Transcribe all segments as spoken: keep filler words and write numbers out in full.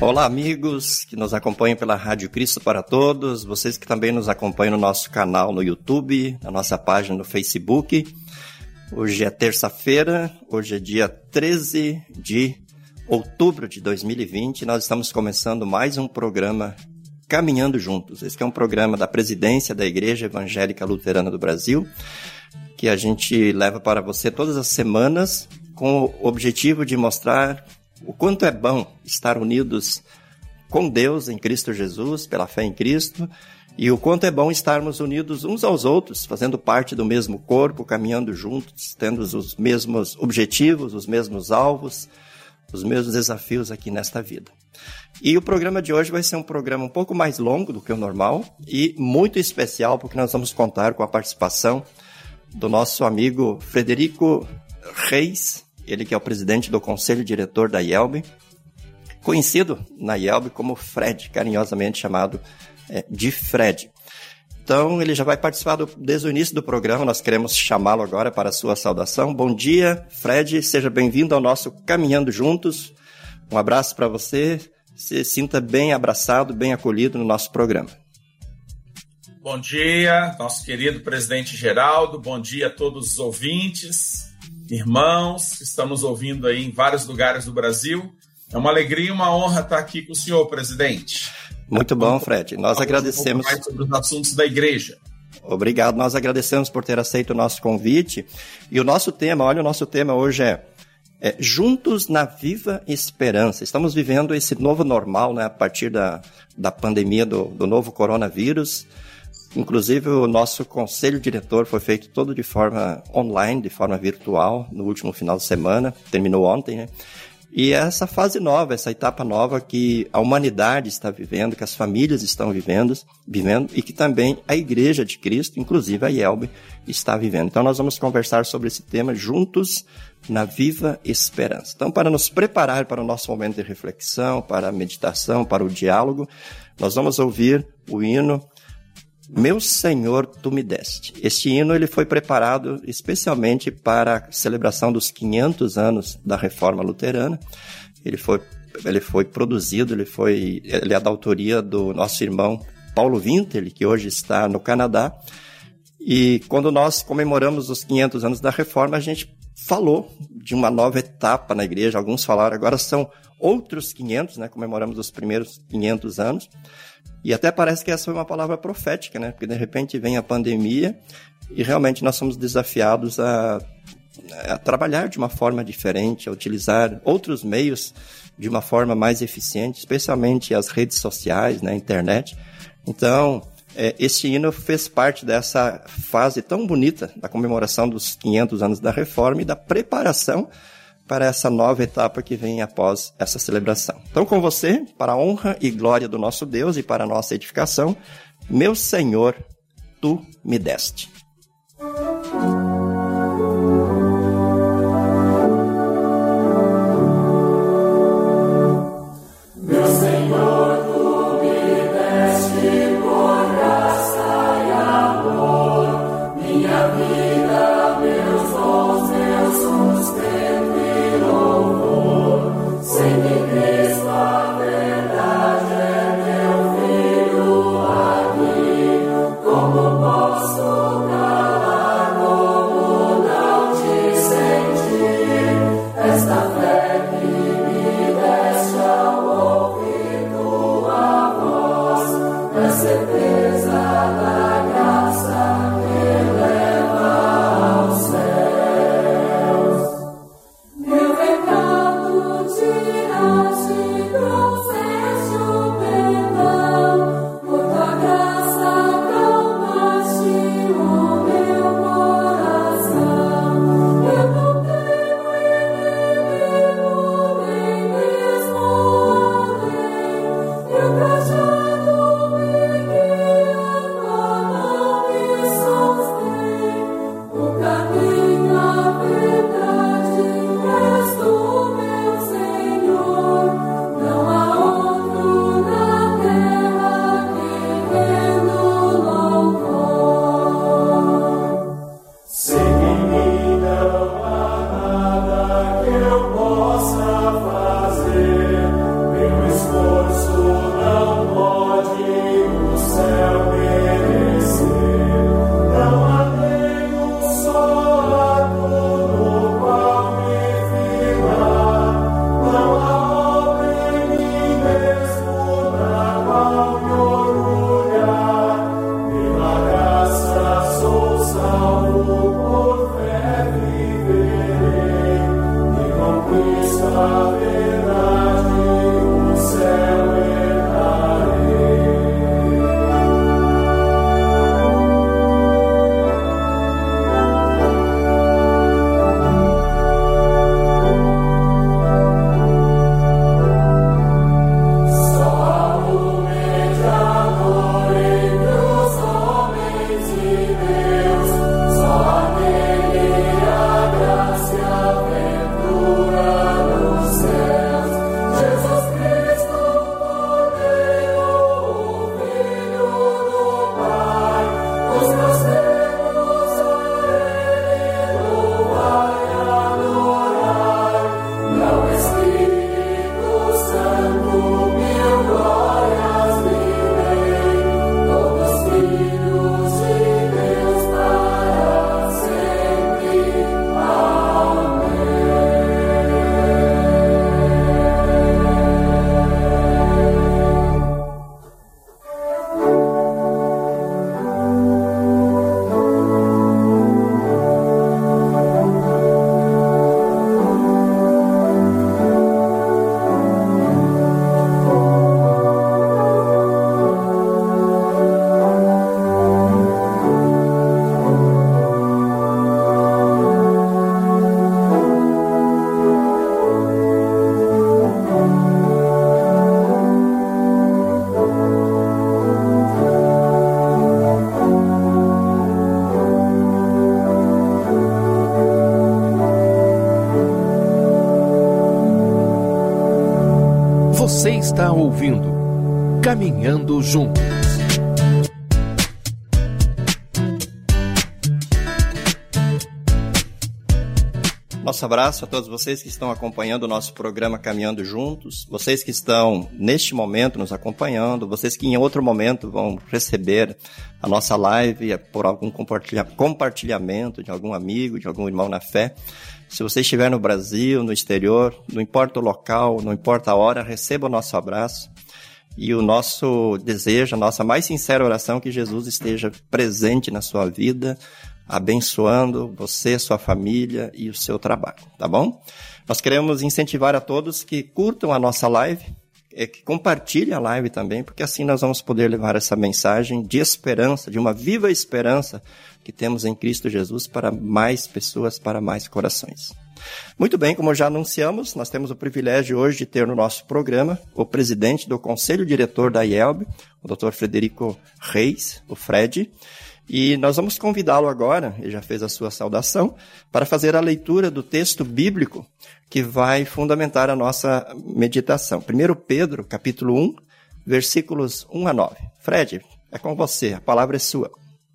Olá, amigos que nos acompanham pela Rádio Cristo para Todos, vocês que também nos acompanham no nosso canal no YouTube, na nossa página no Facebook. Hoje é terça-feira, hoje é dia treze de outubro de dois mil e vinte e nós estamos começando mais um programa Caminhando Juntos. Esse é um programa da presidência da Igreja Evangélica Luterana do Brasil, que a gente leva para você todas as semanas com o objetivo de mostrar o quanto é bom estar unidos com Deus em Cristo Jesus, pela fé em Cristo, e o quanto é bom estarmos unidos uns aos outros, fazendo parte do mesmo corpo, caminhando juntos, tendo os mesmos objetivos, os mesmos alvos, os mesmos desafios aqui nesta vida. E o programa de hoje vai ser um programa um pouco mais longo do que o normal e muito especial, porque nós vamos contar com a participação do nosso amigo Frederico Reis, ele que é o presidente do Conselho Diretor da I E L B, conhecido na I E L B como Fred, carinhosamente chamado é, de Fred. Então, ele já vai participar do, desde o início do programa, nós queremos chamá-lo agora para a sua saudação. Bom dia, Fred, seja bem-vindo ao nosso Caminhando Juntos. Um abraço para você, se sinta bem abraçado, bem acolhido no nosso programa. Bom dia, nosso querido presidente Geraldo, bom dia a todos os ouvintes, irmãos que estamos ouvindo aí em vários lugares do Brasil. É uma alegria e uma honra estar aqui com o senhor, presidente. Muito bom, Fred. Nós agradecemos. Um pouco mais sobre os assuntos da igreja. Obrigado, nós agradecemos por ter aceito o nosso convite. E o nosso tema, olha, o nosso tema hoje é, é Juntos na Viva Esperança. Estamos vivendo esse novo normal, né, a partir da, da pandemia do, do novo coronavírus. Inclusive, o nosso conselho diretor foi feito todo de forma online, de forma virtual, no último final de semana, terminou ontem, né? E essa fase nova, essa etapa nova que a humanidade está vivendo, que as famílias estão vivendo, vivendo e que também a Igreja de Cristo, inclusive a I E L B, está vivendo. Então, nós vamos conversar sobre esse tema juntos na Viva Esperança. Então, para nos preparar para o nosso momento de reflexão, para a meditação, para o diálogo, nós vamos ouvir o hino Meu Senhor, Tu Me Deste. Este hino ele foi preparado especialmente para a celebração dos quinhentos anos da Reforma Luterana. Ele foi, ele foi produzido, ele, foi, ele é da autoria do nosso irmão Paulo Winterle, que hoje está no Canadá. E quando nós comemoramos os quinhentos anos da Reforma, a gente falou de uma nova etapa na igreja. Alguns falaram, agora são outros quinhentos, né? Comemoramos os primeiros quinhentos anos. E até parece que essa foi uma palavra profética, né? Porque de repente vem a pandemia e realmente nós somos desafiados a, a trabalhar de uma forma diferente, a utilizar outros meios de uma forma mais eficiente, especialmente as redes sociais, né? A internet. Então, é, este hino fez parte dessa fase tão bonita da comemoração dos quinhentos anos da Reforma e da preparação para essa nova etapa que vem após essa celebração. Então, com você, para a honra e glória do nosso Deus e para a nossa edificação, meu Senhor, Tu me deste. Como posso está ouvindo Caminhando Juntos. Nosso abraço a todos vocês que estão acompanhando o nosso programa Caminhando Juntos, vocês que estão neste momento nos acompanhando, vocês que em outro momento vão receber a nossa live por algum compartilha- compartilhamento de algum amigo, de algum irmão na fé. Se você estiver no Brasil, no exterior, não importa o local, não importa a hora, receba o nosso abraço e o nosso desejo, a nossa mais sincera oração que Jesus esteja presente na sua vida, abençoando você, sua família e o seu trabalho, tá bom? Nós queremos incentivar a todos que curtam a nossa live, é, que compartilhem a live também, porque assim nós vamos poder levar essa mensagem de esperança, de uma viva esperança que temos em Cristo Jesus para mais pessoas, para mais corações. Muito bem, como já anunciamos, nós temos o privilégio hoje de ter no nosso programa o presidente do Conselho Diretor da I E L B, o doutor Frederico Reis, o Fred, e nós vamos convidá-lo agora, ele já fez a sua saudação, para fazer a leitura do texto bíblico que vai fundamentar a nossa meditação. primeiro Pedro, capítulo um, versículos um a nove. Fred, é com você, a palavra é sua.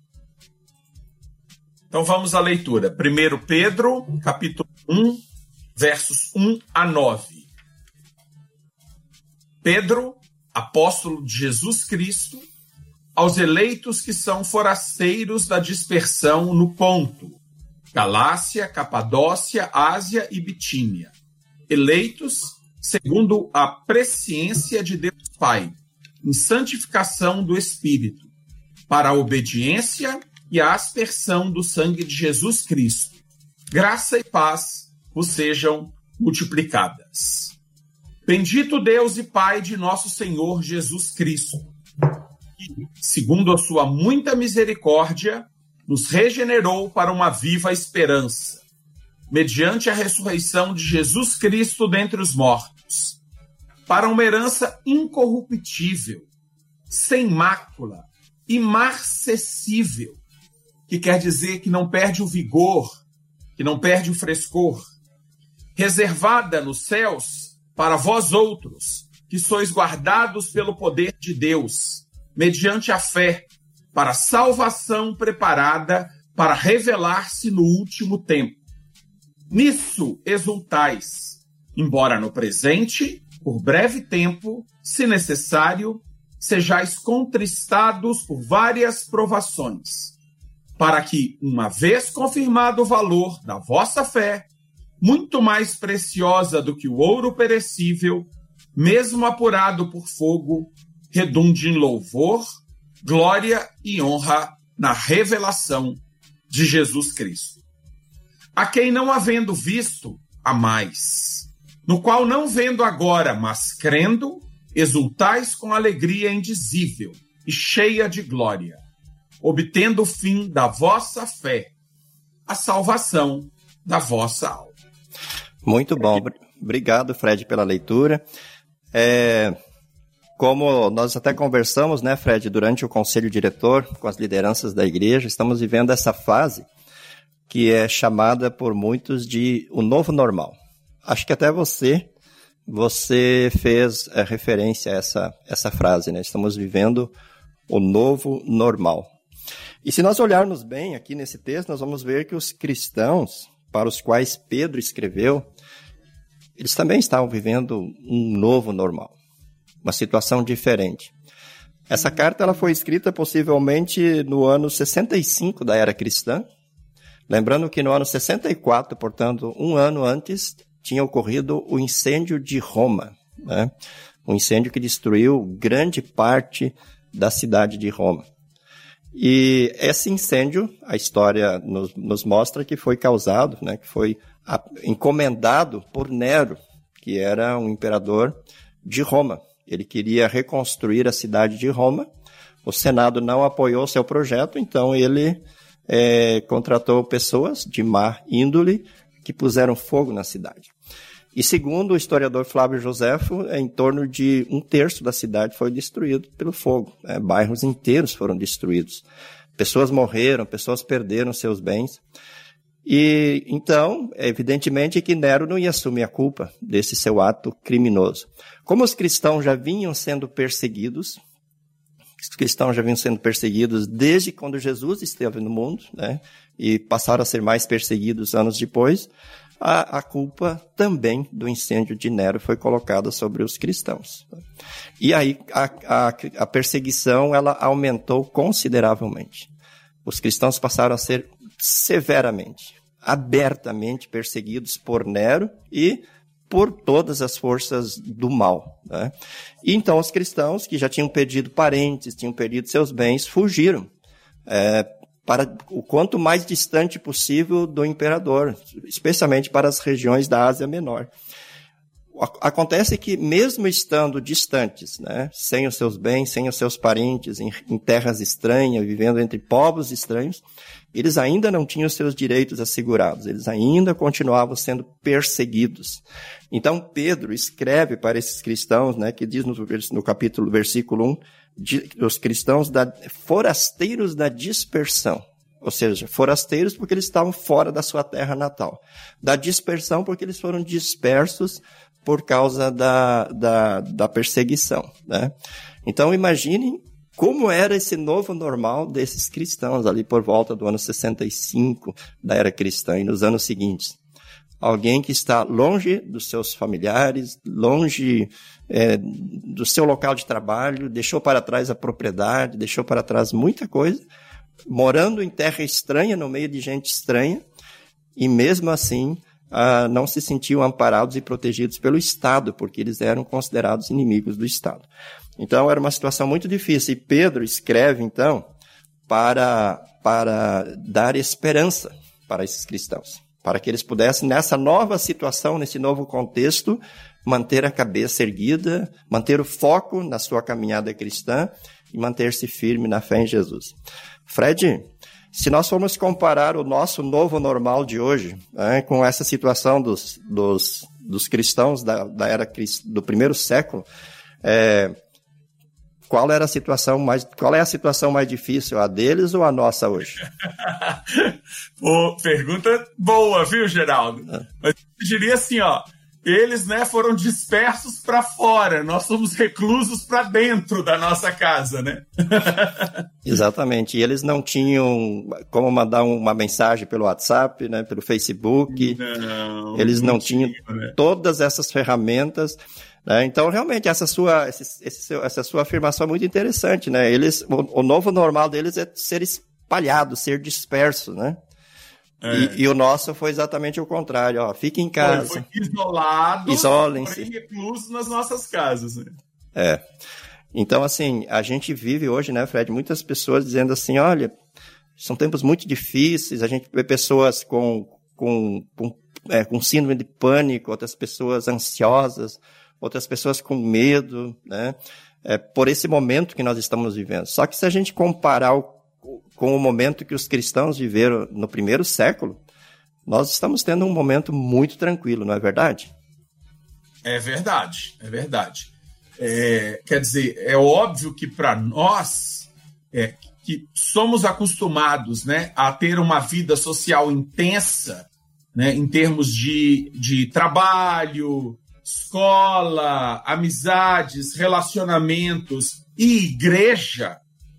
Então vamos à leitura. primeiro Pedro, capítulo um, versos um a nove. Pedro, apóstolo de Jesus Cristo, aos eleitos que são forasteiros da dispersão no Ponto, Galácia, Capadócia, Ásia e Bitínia, eleitos segundo a presciência de Deus Pai, em santificação do Espírito, para a obediência e a aspersão do sangue de Jesus Cristo. Graça e paz vos sejam multiplicadas. Bendito Deus e Pai de nosso Senhor Jesus Cristo, que, segundo a sua muita misericórdia, nos regenerou para uma viva esperança, mediante a ressurreição de Jesus Cristo dentre os mortos, para uma herança incorruptível, sem mácula, imarcessível, que quer dizer que não perde o vigor, que não perde o frescor, reservada nos céus para vós outros, que sois guardados pelo poder de Deus, mediante a fé, para a salvação preparada para revelar-se no último tempo. Nisso exultais, embora no presente, por breve tempo, se necessário, sejais contristados por várias provações, para que, uma vez confirmado o valor da vossa fé, muito mais preciosa do que o ouro perecível, mesmo apurado por fogo, redunde em louvor, glória e honra na revelação de Jesus Cristo. A quem não havendo visto, há mais, no qual não vendo agora, mas crendo, exultais com alegria indizível e cheia de glória, obtendo o fim da vossa fé, a salvação da vossa alma. Muito bom. Obrigado, Fred, pela leitura. É... Como nós até conversamos, né, Fred, durante o conselho diretor, com as lideranças da igreja, estamos vivendo essa fase que é chamada por muitos de o novo normal. Acho que até você, você fez é, referência a essa, essa frase, né? Estamos vivendo o novo normal. E se nós olharmos bem aqui nesse texto, nós vamos ver que os cristãos, para os quais Pedro escreveu, eles também estavam vivendo um novo normal. Uma situação diferente. Essa carta ela foi escrita possivelmente no ano sessenta e cinco da era cristã. Lembrando que no ano sessenta e quatro, portanto, um ano antes, tinha ocorrido o incêndio de Roma, né? Um incêndio que destruiu grande parte da cidade de Roma. E esse incêndio, a história nos, nos mostra que foi causado, né? Que foi a, encomendado por Nero, que era um imperador de Roma. Ele queria reconstruir a cidade de Roma. O Senado não apoiou seu projeto, então ele é, contratou pessoas de má índole que puseram fogo na cidade. E segundo o historiador Flávio Joséfo, em torno de um terço da cidade foi destruído pelo fogo. Né? Bairros inteiros foram destruídos. Pessoas morreram, pessoas perderam seus bens. E então, evidentemente que Nero não ia assumir a culpa desse seu ato criminoso. Como os cristãos já vinham sendo perseguidos, os cristãos já vinham sendo perseguidos desde quando Jesus esteve no mundo, né? E passaram a ser mais perseguidos anos depois, a, a culpa também do incêndio de Nero foi colocada sobre os cristãos. E aí a, a, a perseguição ela aumentou consideravelmente. Os cristãos passaram a ser severamente, abertamente perseguidos por Nero e por todas as forças do mal, né? E então os cristãos que já tinham perdido parentes, tinham perdido seus bens, fugiram é, para o quanto mais distante possível do imperador, especialmente para as regiões da Ásia Menor. Acontece que mesmo estando distantes, né, sem os seus bens, sem os seus parentes, em, em terras estranhas, vivendo entre povos estranhos, eles ainda não tinham seus direitos assegurados, eles ainda continuavam sendo perseguidos. Então Pedro escreve para esses cristãos, né, que diz no, no capítulo, versículo um, de, os cristãos da, forasteiros da dispersão. Ou seja, forasteiros porque eles estavam fora da sua terra natal. Da dispersão porque eles foram dispersos por causa da, da, da perseguição, né? Então, imaginem como era esse novo normal desses cristãos ali por volta do ano sessenta e cinco da era cristã e nos anos seguintes. Alguém que está longe dos seus familiares, longe é, do seu local de trabalho, deixou para trás a propriedade, deixou para trás muita coisa, morando em terra estranha, no meio de gente estranha, e mesmo assim ah, não se sentiam amparados e protegidos pelo Estado, porque eles eram considerados inimigos do Estado. Então, era uma situação muito difícil. E Pedro escreve, então, para, para dar esperança para esses cristãos, para que eles pudessem, nessa nova situação, nesse novo contexto, manter a cabeça erguida, manter o foco na sua caminhada cristã e manter-se firme na fé em Jesus. Fred, se nós formos comparar o nosso novo normal de hoje, né, com essa situação dos, dos, dos cristãos da, da era do primeiro século, é, qual era a situação mais, qual é a situação mais difícil, a deles ou a nossa hoje? Pô, pergunta boa, viu, Geraldo? É. Mas eu diria assim, ó, eles, né, foram dispersos para fora, nós somos reclusos para dentro da nossa casa, né? Exatamente, e eles não tinham como mandar uma mensagem pelo WhatsApp, né, pelo Facebook, não, eles não, não tinham tinha, né? Todas essas ferramentas, né? Então, realmente, essa sua, esse, esse, essa sua afirmação é muito interessante, né? Eles, o, o novo normal deles é ser espalhado, ser disperso, né? É. E, e o nosso foi exatamente o contrário, ó, fique em casa. Foi, foi isolado, isolem-se, recluso nas nossas casas. Né? É. Então, assim, a gente vive hoje, né, Fred, muitas pessoas dizendo assim, olha, são tempos muito difíceis, a gente vê pessoas com, com, com, é, com síndrome de pânico, outras pessoas ansiosas, outras pessoas com medo, né, é, por esse momento que nós estamos vivendo. Só que se a gente comparar o com o momento que os cristãos viveram no primeiro século, nós estamos tendo um momento muito tranquilo, não é verdade? É verdade, é verdade. É, quer dizer, é óbvio que para nós, é, que somos acostumados, né, a ter uma vida social intensa, né, em termos de, de trabalho, escola, amizades, relacionamentos e igreja,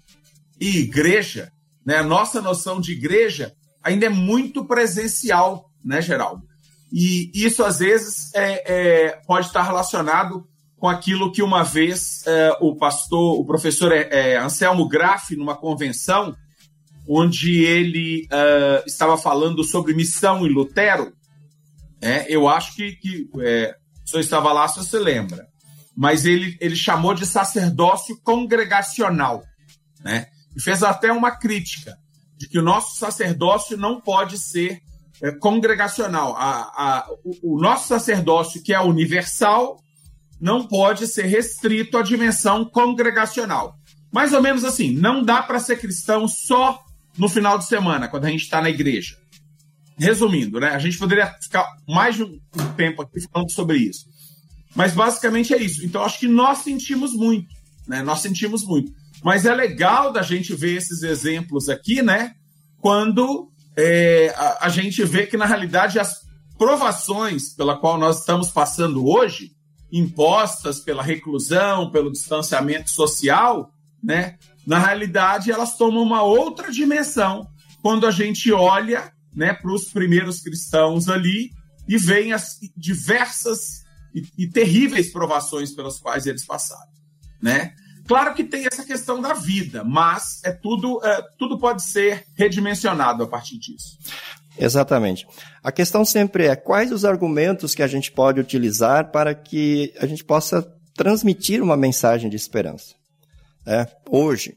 e igreja, né? A nossa noção de igreja ainda é muito presencial, né, Geraldo? E isso, às vezes, é, é, pode estar relacionado com aquilo que uma vez é, o pastor, o professor é, Anselmo Graff, numa convenção, onde ele é, estava falando sobre missão em Lutero. É, eu acho que, que é, o senhor estava lá, se você lembra. Mas ele, ele chamou de sacerdócio congregacional, né? E fez até uma crítica de que o nosso sacerdócio não pode ser é, congregacional. A, a, o, o nosso sacerdócio, que é universal, não pode ser restrito à dimensão congregacional. Mais ou menos assim, não dá para ser cristão só no final de semana, quando a gente está na igreja. Resumindo, né? A gente poderia ficar mais de um tempo aqui falando sobre isso. Mas basicamente é isso. Então, acho que nós sentimos muito, né? Nós sentimos muito. Mas é legal da gente ver esses exemplos aqui, né? Quando é, a, a gente vê que, na realidade, as provações pela qual nós estamos passando hoje, impostas pela reclusão, pelo distanciamento social, né, na realidade, elas tomam uma outra dimensão quando a gente olha, né, para os primeiros cristãos ali e vê as diversas e, e terríveis provações pelas quais eles passaram, né? Claro que tem essa questão da vida, mas é tudo, é, tudo pode ser redimensionado a partir disso. Exatamente. A questão sempre é quais os argumentos que a gente pode utilizar para que a gente possa transmitir uma mensagem de esperança. É, hoje,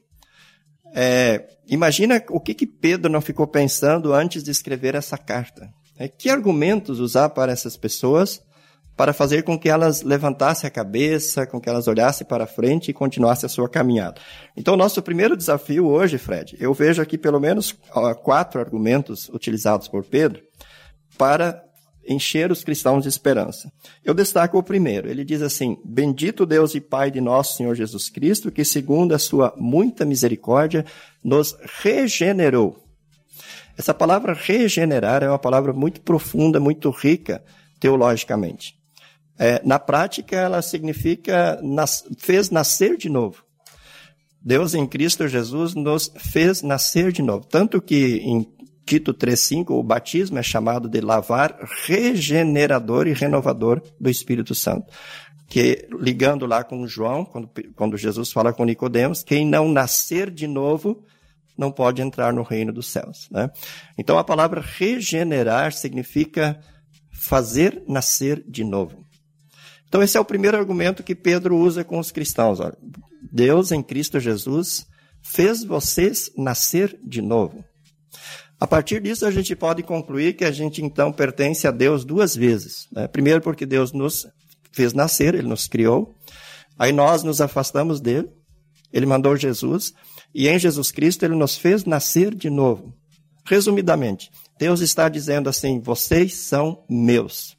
é, imagina o que, que Pedro não ficou pensando antes de escrever essa carta. É, que argumentos usar para essas pessoas para fazer com que elas levantassem a cabeça, com que elas olhassem para frente e continuassem a sua caminhada. Então, nosso primeiro desafio hoje, Fred, eu vejo aqui pelo menos ó, quatro argumentos utilizados por Pedro para encher os cristãos de esperança. Eu destaco o primeiro. Ele diz assim: bendito Deus e Pai de nosso Senhor Jesus Cristo, que segundo a sua muita misericórdia nos regenerou. Essa palavra regenerar é uma palavra muito profunda, muito rica teologicamente. É, na prática, ela significa nas, fez nascer de novo. Deus em Cristo Jesus nos fez nascer de novo. Tanto que em Tito três cinco, o batismo é chamado de lavar regenerador e renovador do Espírito Santo. Que, ligando lá com João, quando, quando Jesus fala com Nicodemos, quem não nascer de novo não pode entrar no reino dos céus, né? Então, a palavra regenerar significa fazer nascer de novo. Então, esse é o primeiro argumento que Pedro usa com os cristãos. Olha, Deus em Cristo Jesus fez vocês nascer de novo. A partir disso, a gente pode concluir que a gente, então, pertence a Deus duas vezes, né? Primeiro, porque Deus nos fez nascer, Ele nos criou. Aí nós nos afastamos dele, Ele mandou Jesus, e em Jesus Cristo Ele nos fez nascer de novo. Resumidamente, Deus está dizendo assim: vocês são meus.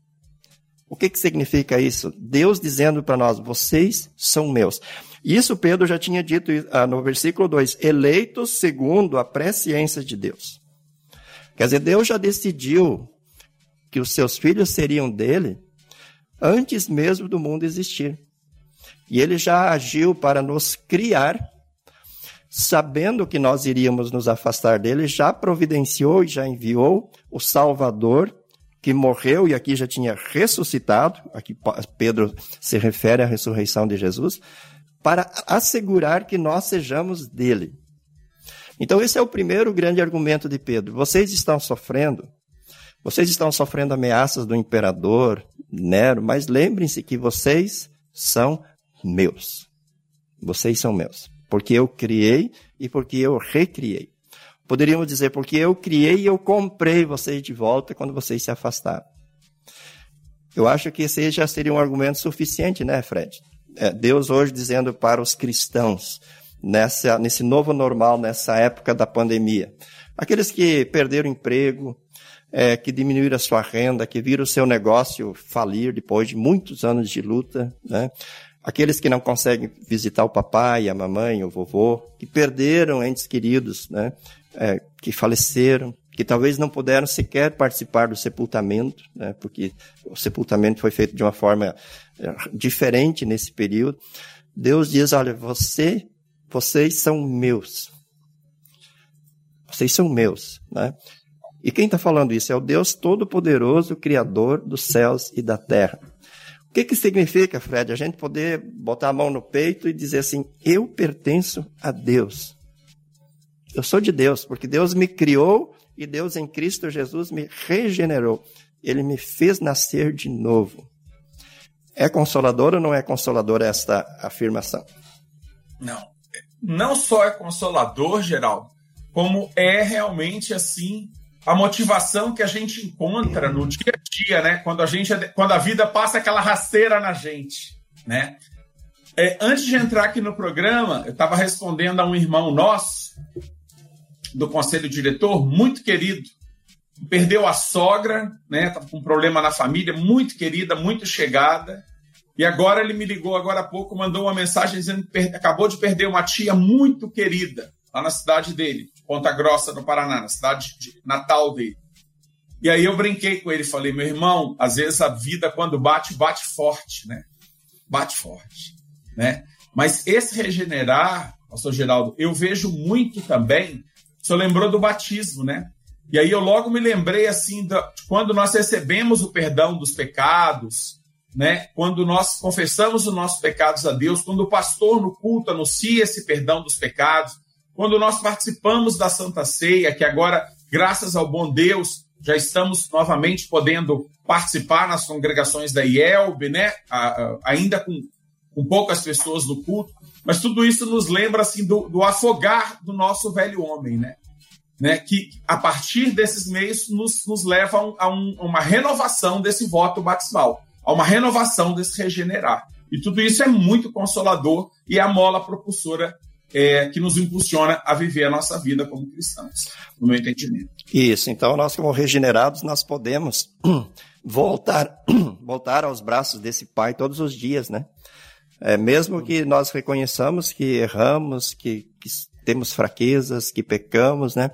O que, que significa isso? Deus dizendo para nós: vocês são meus. Isso Pedro já tinha dito ah, no versículo dois, eleitos segundo a presciência de Deus. Quer dizer, Deus já decidiu que os seus filhos seriam dele antes mesmo do mundo existir. E ele já agiu para nos criar, sabendo que nós iríamos nos afastar dele, já providenciou e já enviou o Salvador, que morreu e aqui já tinha ressuscitado, aqui Pedro se refere à ressurreição de Jesus, para assegurar que nós sejamos dele. Então esse é o primeiro grande argumento de Pedro. Vocês estão sofrendo, vocês estão sofrendo ameaças do imperador Nero, mas lembrem-se que vocês são meus. Vocês são meus. Porque eu criei e porque eu recriei. Poderíamos dizer, porque eu criei e eu comprei vocês de volta quando vocês se afastaram. Eu acho que esse já seria um argumento suficiente, né, Fred? É Deus hoje dizendo para os cristãos, nessa, nesse novo normal, nessa época da pandemia, aqueles que perderam emprego, é, que diminuíram a sua renda, que viram o seu negócio falir depois de muitos anos de luta, né? Aqueles que não conseguem visitar o papai, a mamãe, o vovô, que perderam entes queridos, né? É, que faleceram, que talvez não puderam sequer participar do sepultamento, né? Porque o sepultamento foi feito de uma forma diferente nesse período. Deus diz, olha, você, vocês são meus. Vocês são meus, né? E quem está falando isso é o Deus Todo-Poderoso, Criador dos céus e da terra. O que que significa, Fred, a gente poder botar a mão no peito e dizer assim, eu pertenço a Deus. Eu sou de Deus, porque Deus me criou e Deus em Cristo Jesus me regenerou. Ele me fez nascer de novo. É consolador ou não é consolador esta afirmação? Não. Não só é consolador, Geraldo, como é realmente assim a motivação que a gente encontra no dia a dia, né? Quando a, gente, quando a vida passa aquela rasteira na gente, né? É, antes de entrar aqui no programa, eu estava respondendo a um irmão nosso, do conselho diretor, muito querido, perdeu a sogra, né? Estava com um problema na família, muito querida, muito chegada, e agora ele me ligou agora há pouco, mandou uma mensagem dizendo que acabou de perder uma tia muito querida, lá na cidade dele, Ponta Grossa, no Paraná, na cidade de natal dele. E aí eu brinquei com ele, falei, meu irmão, às vezes a vida quando bate, bate forte, né? Bate forte, né? Mas esse regenerar, pastor Geraldo, eu vejo muito também, o senhor lembrou do batismo, né? E aí eu logo me lembrei, assim, de quando nós recebemos o perdão dos pecados, né? Quando nós confessamos os nossos pecados a Deus, quando o pastor no culto anuncia esse perdão dos pecados, quando nós participamos da Santa Ceia, que agora, graças ao bom Deus, já estamos novamente podendo participar nas congregações da I E L B, né? Ainda com, com poucas pessoas no culto, mas tudo isso nos lembra assim, do, do afogar do nosso velho homem, né? Né? Que a partir desses meios nos, nos levam a um, uma renovação desse voto batismal, a uma renovação desse regenerar. E tudo isso é muito consolador e é a mola propulsora É, que nos impulsiona a viver a nossa vida como cristãos, no meu entendimento. Isso, então nós como regenerados, nós podemos voltar, voltar aos braços desse Pai todos os dias, né? É, mesmo que nós reconheçamos que erramos, que, que temos fraquezas, que pecamos, né?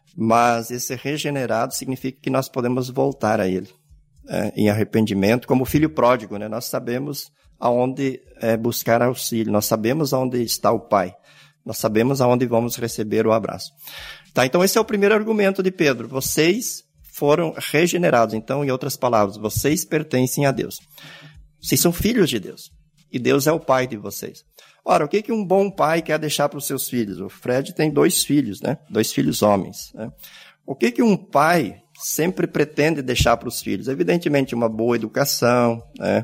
Mas esse regenerado significa que nós podemos voltar a Ele é, em arrependimento, como o filho pródigo, né? Nós sabemos aonde é, buscar auxílio, nós sabemos aonde está o Pai. Nós sabemos aonde vamos receber o abraço. Tá, então esse é o primeiro argumento de Pedro. Vocês foram regenerados. Então, em outras palavras, vocês pertencem a Deus. Vocês são filhos de Deus. E Deus é o pai de vocês. Ora, o que, que um bom pai quer deixar para os seus filhos? O Fred tem dois filhos, né? Dois filhos homens. Né? O que, que um pai sempre pretende deixar para os filhos? Evidentemente, uma boa educação, né?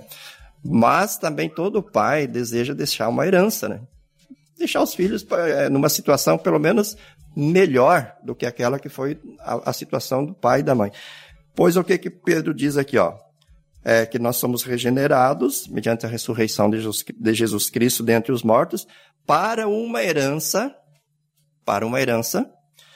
Mas também todo pai deseja deixar uma herança, né? Deixar os filhos numa situação, pelo menos, melhor do que aquela que foi a, a situação do pai e da mãe. Pois o que, que Pedro diz aqui, ó? É que nós somos regenerados, mediante a ressurreição de Jesus, de Jesus Cristo dentre os mortos, para uma herança, para uma herança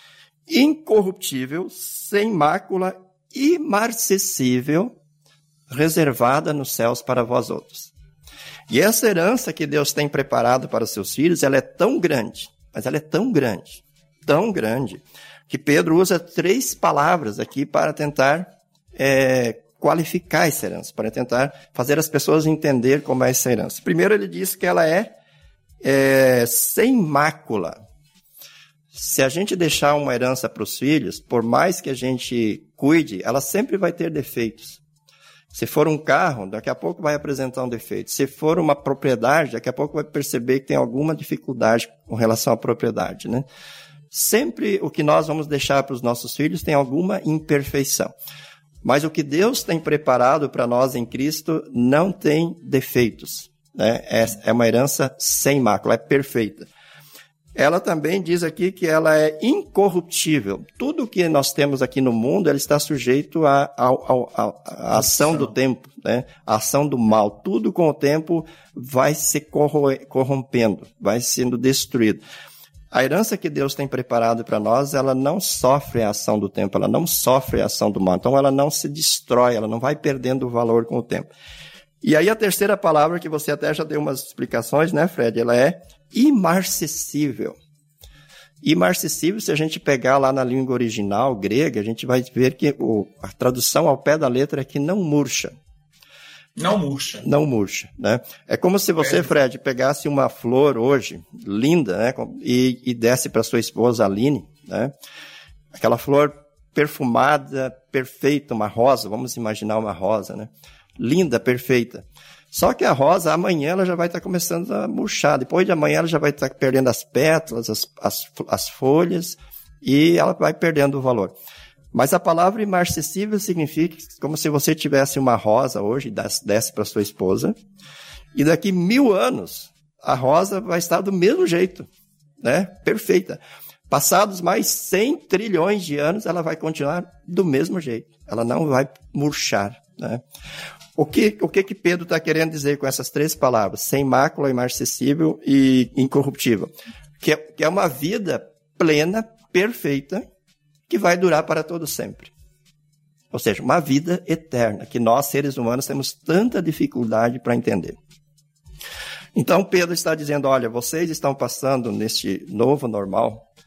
incorruptível, sem mácula, imarcessível, reservada nos céus para vós outros. E essa herança que Deus tem preparado para os seus filhos, ela é tão grande, mas ela é tão grande, tão grande, que Pedro usa três palavras aqui para tentar é, qualificar essa herança, para tentar fazer as pessoas entender como é essa herança. Primeiro ele diz que ela é, é sem mácula. Se a gente deixar uma herança para os filhos, por mais que a gente cuide, ela sempre vai ter defeitos. Se for um carro, daqui a pouco vai apresentar um defeito. Se for uma propriedade, daqui a pouco vai perceber que tem alguma dificuldade com relação à propriedade, né? Sempre o que nós vamos deixar para os nossos filhos tem alguma imperfeição. Mas o que Deus tem preparado para nós em Cristo não tem defeitos, né? É, é uma herança sem mácula, é perfeita. Ela também diz aqui que ela é incorruptível. Tudo que nós temos aqui no mundo, ela está sujeito à ação do tempo, né? A ação do mal. Tudo com o tempo vai se corrompendo, vai sendo destruído. A herança que Deus tem preparado para nós, ela não sofre a ação do tempo, ela não sofre a ação do mal. Então ela não se destrói, ela não vai perdendo o valor com o tempo. E aí a terceira palavra, que você até já deu umas explicações, né, Fred? Ela é imarcessível. Imarcessível, se a gente pegar lá na língua original grega, a gente vai ver que o, a tradução ao pé da letra é que não murcha. Não murcha. Não murcha, né? É como se você, Fred, pegasse uma flor hoje, linda, né? E, e desse para sua esposa, Aline, né? Aquela flor perfumada, perfeita, uma rosa, vamos imaginar uma rosa, né? Linda, perfeita. Só que a rosa, amanhã, ela já vai estar começando a murchar. Depois de amanhã, ela já vai estar perdendo as pétalas, as, as, as folhas, e ela vai perdendo o valor. Mas a palavra imarcessível significa como se você tivesse uma rosa hoje, desse para sua esposa, e daqui mil anos, a rosa vai estar do mesmo jeito, né? Perfeita. Passados mais cem trilhões de anos, ela vai continuar do mesmo jeito. Ela não vai murchar, né? O que, o que que Pedro está querendo dizer com essas três palavras? Sem mácula, imarcessível e incorruptível. Que é, que é uma vida plena, perfeita, que vai durar para todo sempre. Ou seja, uma vida eterna, que nós, seres humanos, temos tanta dificuldade para entender. Então, Pedro está dizendo, olha, vocês estão passando neste novo normal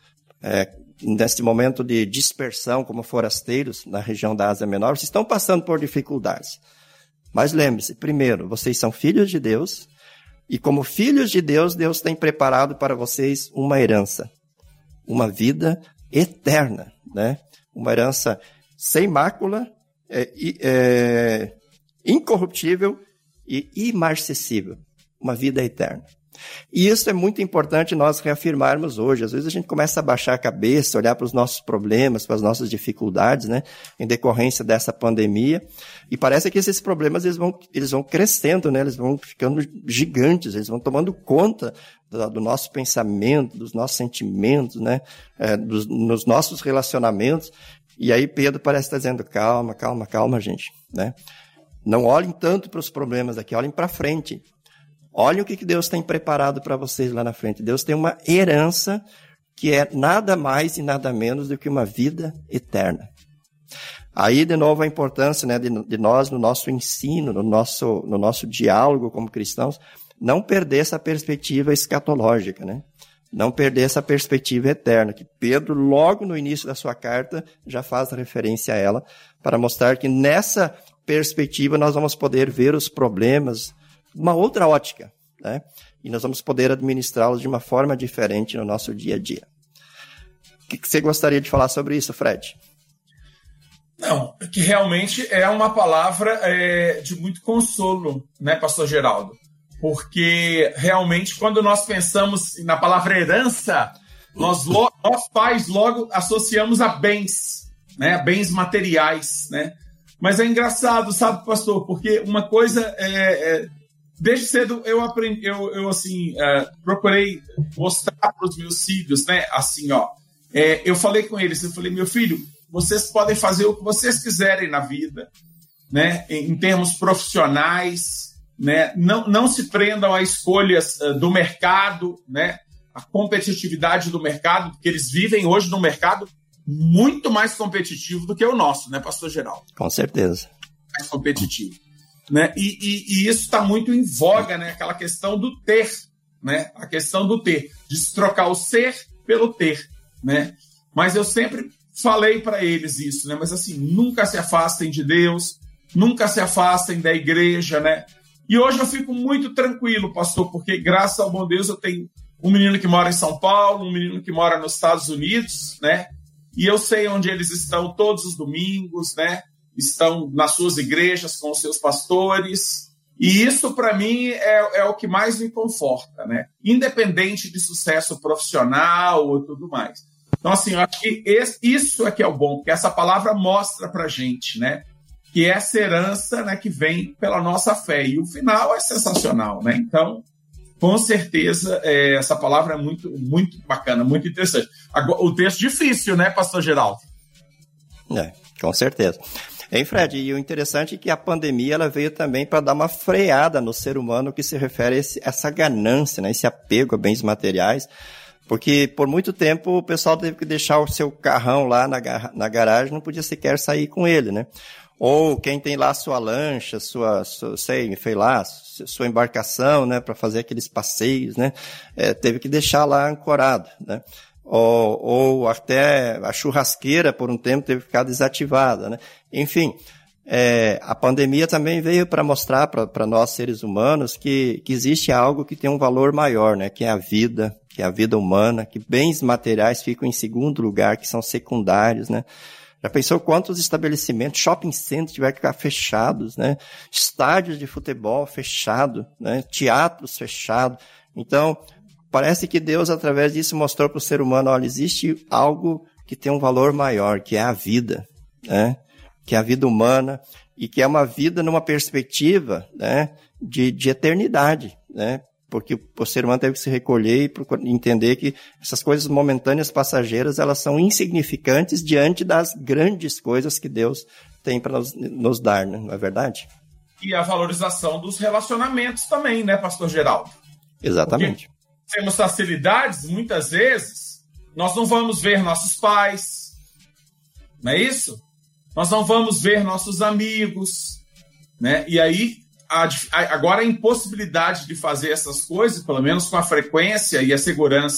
é, neste momento de dispersão como forasteiros na região da Ásia Menor, vocês estão passando por dificuldades. Mas lembre-se, primeiro, vocês são filhos de Deus, e como filhos de Deus, Deus tem preparado para vocês uma herança, uma vida eterna, né? Uma herança sem mácula, é, é, incorruptível e imarcessível, uma vida eterna. E isso é muito importante nós reafirmarmos hoje. Às vezes a gente começa a baixar a cabeça, olhar para os nossos problemas, para as nossas dificuldades, né, em decorrência dessa pandemia, e parece que esses problemas eles vão, eles vão crescendo, né, eles vão ficando gigantes, eles vão tomando conta do, do nosso pensamento, dos nossos sentimentos, né, é, dos, nos nossos relacionamentos. E aí Pedro parece estar dizendo, calma, calma, calma, gente, né? Não olhem tanto para os problemas aqui, olhem para frente. Olhem o que Deus tem preparado para vocês lá na frente. Deus tem uma herança que é nada mais e nada menos do que uma vida eterna. Aí, de novo, a importância, né, de, de nós, no nosso ensino, no nosso, no nosso diálogo como cristãos, não perder essa perspectiva escatológica, né? Não perder essa perspectiva eterna, que Pedro, logo no início da sua carta, já faz referência a ela, para mostrar que nessa perspectiva nós vamos poder ver os problemas uma outra ótica, né? E nós vamos poder administrá-los de uma forma diferente no nosso dia a dia. O que você gostaria de falar sobre isso, Fred? Não, que realmente é uma palavra é, de muito consolo, né, pastor Geraldo? Porque realmente quando nós pensamos na palavra herança, nós, lo, nós pais logo associamos a bens, né, a bens materiais, né? Mas é engraçado, sabe, pastor? Porque uma coisa é... é desde cedo eu aprendi, eu, eu assim, uh, procurei mostrar para os meus filhos, né, assim, ó, é, eu falei com eles, eu falei, meu filho, vocês podem fazer o que vocês quiserem na vida, né, em, em termos profissionais, né, não, não se prendam a escolhas uh, do mercado, né, a competitividade do mercado, porque eles vivem hoje num mercado muito mais competitivo do que o nosso, né, pastor Geraldo? Com certeza. Mais competitivo. Né? E, e, e isso está muito em voga, né? Aquela questão do ter, né? A questão do ter, de se trocar o ser pelo ter, né? Mas eu sempre falei para eles isso, né? Mas assim, nunca se afastem de Deus, nunca se afastem da igreja, né? E hoje eu fico muito tranquilo, pastor, porque graças ao bom Deus eu tenho um menino que mora em São Paulo, um menino que mora nos Estados Unidos, né? E eu sei onde eles estão todos os domingos, né? Estão nas suas igrejas com os seus pastores, e isso para mim é, é o que mais me conforta, né? Independente de sucesso profissional ou tudo mais. Então, assim, eu acho que esse, isso é que é o bom, porque essa palavra mostra pra gente, né? Que é essa herança, né, que vem pela nossa fé, e o final é sensacional, né? Então, com certeza, é, essa palavra é muito, muito bacana, muito interessante. Agora, o texto difícil, né, pastor Geraldo? É, com certeza. Hein, Fred? E o interessante é que a pandemia ela veio também para dar uma freada no ser humano que se refere a esse, essa ganância, né? Esse apego a bens materiais, porque por muito tempo o pessoal teve que deixar o seu carrão lá na, na garagem, não podia sequer sair com ele, né? Ou quem tem lá sua lancha, sua, sua sei, sei lá, sua embarcação, né, para fazer aqueles passeios, né? É, teve que deixar lá ancorado, né? Ou, ou até a churrasqueira, por um tempo, teve que ficar desativada, né? Enfim, é, a pandemia também veio para mostrar para nós, seres humanos, que, que existe algo que tem um valor maior, né? Que é a vida, que é a vida humana, que bens materiais ficam em segundo lugar, que são secundários, né? Já pensou quantos estabelecimentos, shopping centers tiveram que ficar fechados, né? Estádios de futebol fechados, né? Teatros fechados. Então, parece que Deus, através disso, mostrou para o ser humano, olha, existe algo que tem um valor maior, que é a vida, né? Que é a vida humana, e que é uma vida numa perspectiva, né, de, de eternidade, né? Porque o ser humano teve que se recolher e entender que essas coisas momentâneas, passageiras, elas são insignificantes diante das grandes coisas que Deus tem para nos, nos dar, né? Não é verdade? E a valorização dos relacionamentos também, né, pastor Geraldo? Exatamente. Porque temos facilidades, muitas vezes, nós não vamos ver nossos pais, não é isso? Nós não vamos ver nossos amigos, né? E aí, a, a, agora a impossibilidade de fazer essas coisas, pelo menos com a frequência e a segurança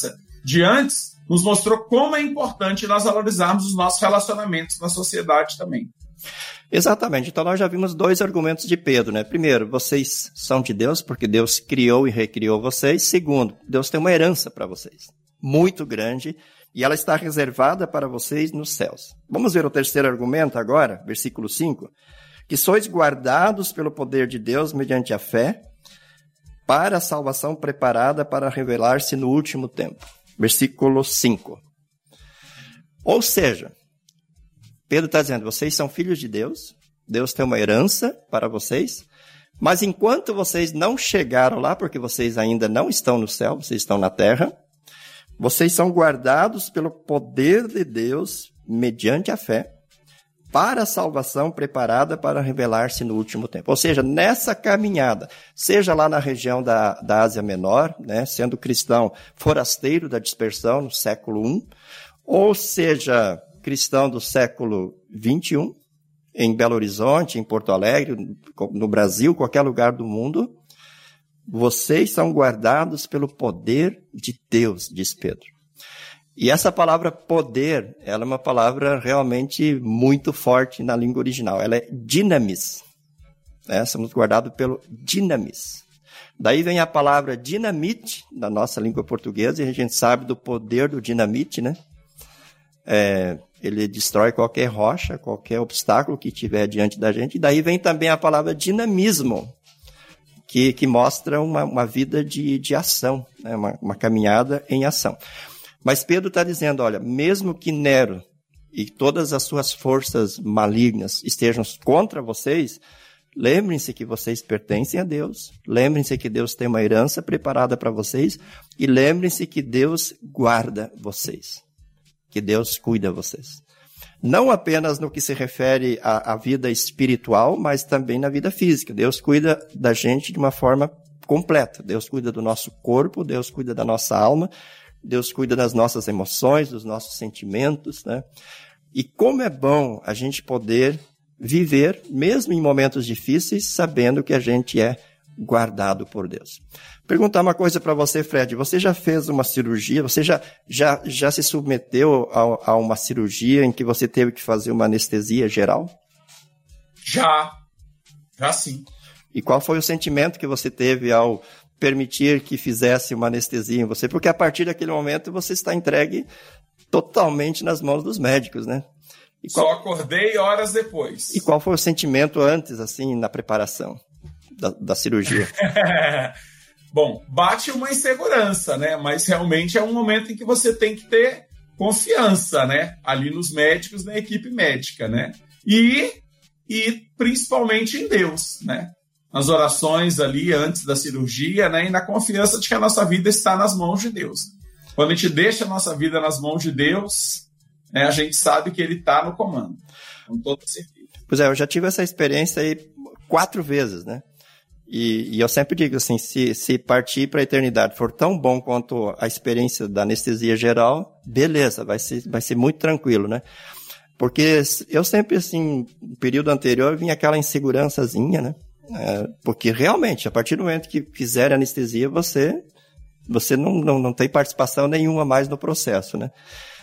de antes nos mostrou como é importante nós valorizarmos os nossos relacionamentos na sociedade também. Exatamente. Então, nós já vimos dois argumentos de Pedro, né? Primeiro, vocês são de Deus, porque Deus criou e recriou vocês. Segundo, Deus tem uma herança para vocês, muito grande, e ela está reservada para vocês nos céus. Vamos ver o terceiro argumento agora, versículo cinco. Que sois guardados pelo poder de Deus mediante a fé, para a salvação preparada para revelar-se no último tempo. Versículo cinco. Ou seja, Pedro está dizendo, vocês são filhos de Deus, Deus tem uma herança para vocês, mas enquanto vocês não chegaram lá, porque vocês ainda não estão no céu, vocês estão na terra, vocês são guardados pelo poder de Deus, mediante a fé, para a salvação preparada para revelar-se no último tempo. Ou seja, nessa caminhada, seja lá na região da, da Ásia Menor, né, sendo cristão forasteiro da dispersão no século um, ou seja, cristão do século vinte e um, em Belo Horizonte, em Porto Alegre, no Brasil, qualquer lugar do mundo, vocês são guardados pelo poder de Deus, diz Pedro. E essa palavra poder, ela é uma palavra realmente muito forte na língua original. Ela é dinamis. Né? Somos guardados pelo dinamis. Daí vem a palavra dinamite, da nossa língua portuguesa, e a gente sabe do poder do dinamite, né? É, ele destrói qualquer rocha, qualquer obstáculo que tiver diante da gente. E daí vem também a palavra dinamismo, que, que mostra uma, uma vida de, de ação, né? uma, uma caminhada em ação. Mas Pedro está dizendo, olha, mesmo que Nero e todas as suas forças malignas estejam contra vocês, lembrem-se que vocês pertencem a Deus, lembrem-se que Deus tem uma herança preparada para vocês e lembrem-se que Deus guarda vocês, que Deus cuida de vocês. Não apenas no que se refere à, à vida espiritual, mas também na vida física. Deus cuida da gente de uma forma completa. Deus cuida do nosso corpo, Deus cuida da nossa alma, Deus cuida das nossas emoções, dos nossos sentimentos, né? E como é bom a gente poder viver, mesmo em momentos difíceis, sabendo que a gente é guardado por Deus. Perguntar uma coisa para você, Fred. Você já fez uma cirurgia? Você já, já, já se submeteu a, a uma cirurgia em que você teve que fazer uma anestesia geral? Já. Já sim. E qual foi o sentimento que você teve ao permitir que fizesse uma anestesia em você? Porque a partir daquele momento você está entregue totalmente nas mãos dos médicos, né? E qual... Só acordei horas depois. E qual foi o sentimento antes, assim, na preparação da, da cirurgia? Bom, bate uma insegurança, né? Mas realmente é um momento em que você tem que ter confiança, né? Ali nos médicos, na equipe médica, né? E, e principalmente em Deus, né? Nas orações ali antes da cirurgia, né? E na confiança de que a nossa vida está nas mãos de Deus. Quando a gente deixa a nossa vida nas mãos de Deus, né, a gente sabe que Ele está no comando, com toda certeza. Pois é, eu já tive essa experiência aí quatro vezes, né? E, e eu sempre digo assim, se, se partir para a eternidade for tão bom quanto a experiência da anestesia geral, beleza, vai ser, vai ser muito tranquilo, né? Porque eu sempre, assim, no período anterior, vinha aquela insegurançazinha, né? É, porque realmente, a partir do momento que fizer anestesia, você, você não, não, não tem participação nenhuma mais no processo, né?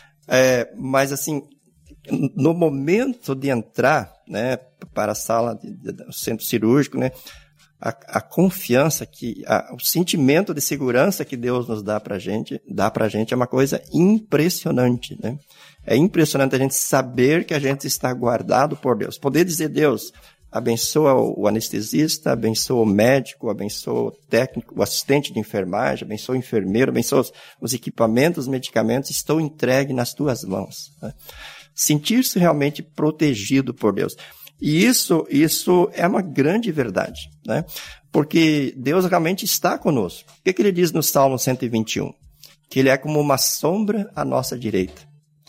É, mas assim, no momento de entrar, né, para a sala do centro cirúrgico, né, a, a confiança, que, a, o sentimento de segurança que Deus nos dá para a gente, dá para a gente é uma coisa impressionante, né? É impressionante a gente saber que a gente está guardado por Deus. Poder dizer, Deus, abençoa o anestesista, abençoa o médico, abençoa o técnico, o assistente de enfermagem, abençoa o enfermeiro, abençoa os, os equipamentos, os medicamentos, estou entregue nas tuas mãos. Né? Sentir-se realmente protegido por Deus. E isso, isso é uma grande verdade, né? Porque Deus realmente está conosco. O que, que ele diz no Salmo cento e vinte e um? Que ele é como uma sombra à nossa direita.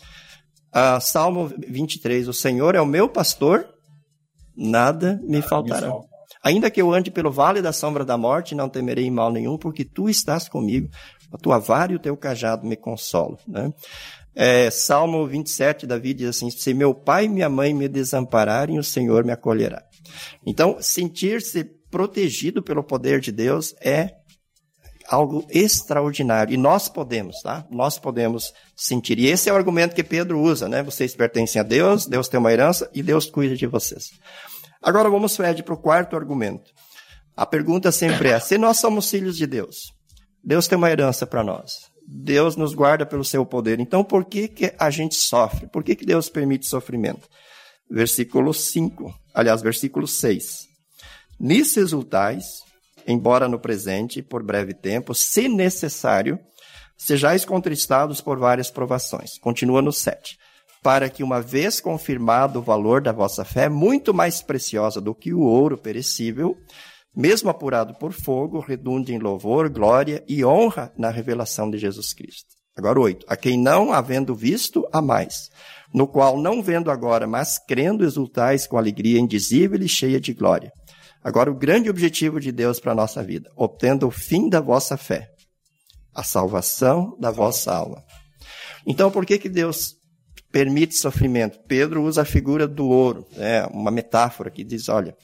Ah, Salmo vinte e três, o Senhor é o meu pastor, nada me faltará. Ainda que eu ande pelo vale da sombra da morte, não temerei mal nenhum, porque tu estás comigo. A tua vara e o teu cajado me consolam, né? É, Salmo vinte e sete, Davi diz assim, se meu pai e minha mãe me desampararem, o Senhor me acolherá. Então, sentir-se protegido pelo poder de Deus é algo extraordinário. E nós podemos, tá? Nós podemos sentir. E esse é o argumento que Pedro usa, né? Vocês pertencem a Deus, Deus tem uma herança e Deus cuida de vocês. Agora vamos, Fred, para o quarto argumento. A pergunta sempre é, se nós somos filhos de Deus, Deus tem uma herança para nós, Deus nos guarda pelo seu poder, então por que, que a gente sofre? Por que, que Deus permite sofrimento? Versículo cinco, aliás, versículo seis. Nisso exultais, embora no presente, por breve tempo, se necessário, sejais contristados por várias provações. Continua no sete. Para que, uma vez confirmado o valor da vossa fé, muito mais preciosa do que o ouro perecível, mesmo apurado por fogo, redunde em louvor, glória e honra na revelação de Jesus Cristo. Agora oito. A quem não, havendo visto, amais, no qual, não vendo agora, mas crendo, exultais com alegria indizível e cheia de glória. Agora, o grande objetivo de Deus para a nossa vida, obtendo o fim da vossa fé, a salvação da vossa alma. Então, por que que Deus permite sofrimento? Pedro usa a figura do ouro, né? Uma metáfora que diz, olha,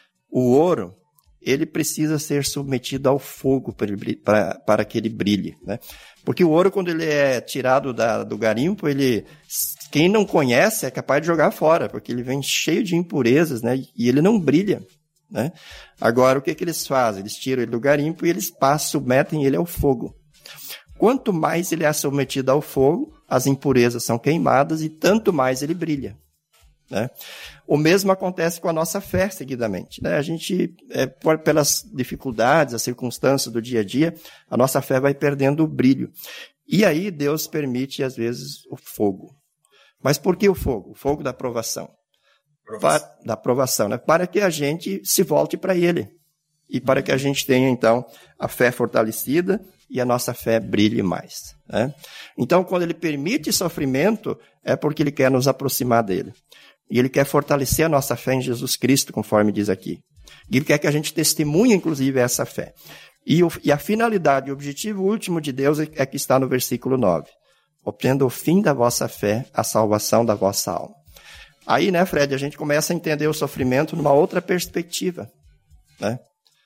o ouro, ele precisa ser submetido ao fogo para, ele, para, para que ele brilhe, né? Porque o ouro, quando ele é tirado da, do garimpo, ele, quem não conhece é capaz de jogar fora, porque ele vem cheio de impurezas, né? E ele não brilha, né? Agora, o que, que eles fazem? Eles tiram ele do garimpo e eles passam, submetem ele ao fogo. Quanto mais ele é submetido ao fogo, as impurezas são queimadas e tanto mais ele brilha, né? O mesmo acontece com a nossa fé, seguidamente, né? A gente, é, por, pelas dificuldades, as circunstâncias do dia a dia, a nossa fé vai perdendo o brilho. E aí Deus permite, às vezes, o fogo. Mas por que o fogo? O fogo da provação. Para, da provação, né? Para que a gente se volte para Ele. E para que a gente tenha, então, a fé fortalecida e a nossa fé brilhe mais, né? Então, quando Ele permite sofrimento, é porque Ele quer nos aproximar dEle. E Ele quer fortalecer a nossa fé em Jesus Cristo, conforme diz aqui. E Ele quer que a gente testemunhe, inclusive, essa fé. E, o, e a finalidade, o objetivo último de Deus é, é que está no versículo nove. Obtendo o fim da vossa fé, a salvação da vossa alma. Aí, né, Fred, a gente começa a entender o sofrimento numa outra perspectiva, né?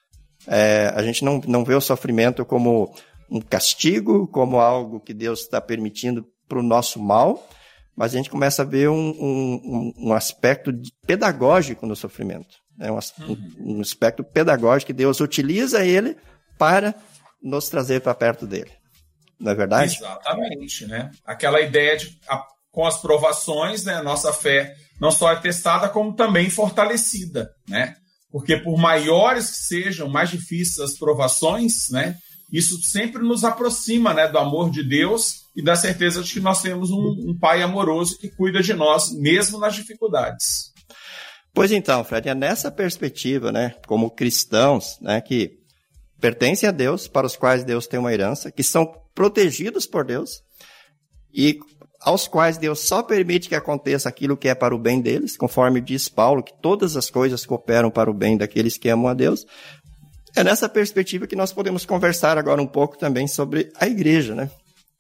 É, a gente não, não vê o sofrimento como um castigo, como algo que Deus está permitindo para o nosso mal, mas a gente começa a ver um, um, um aspecto pedagógico no sofrimento, né? um, um aspecto pedagógico que Deus utiliza ele para nos trazer para perto dele. Não é verdade? Exatamente, né? Aquela ideia de, a, com as provações, né, a nossa fé não só é testada, como também fortalecida, né? Porque por maiores que sejam, mais difíceis as provações, né, isso sempre nos aproxima, né, do amor de Deus e da certeza de que nós temos um, um Pai amoroso que cuida de nós, mesmo nas dificuldades. Pois então, Fred, é nessa perspectiva, né, como cristãos, né, que pertencem a Deus, para os quais Deus tem uma herança, que são protegidos por Deus e aos quais Deus só permite que aconteça aquilo que é para o bem deles, conforme diz Paulo, que todas as coisas cooperam para o bem daqueles que amam a Deus. É nessa perspectiva que nós podemos conversar agora um pouco também sobre a igreja, né?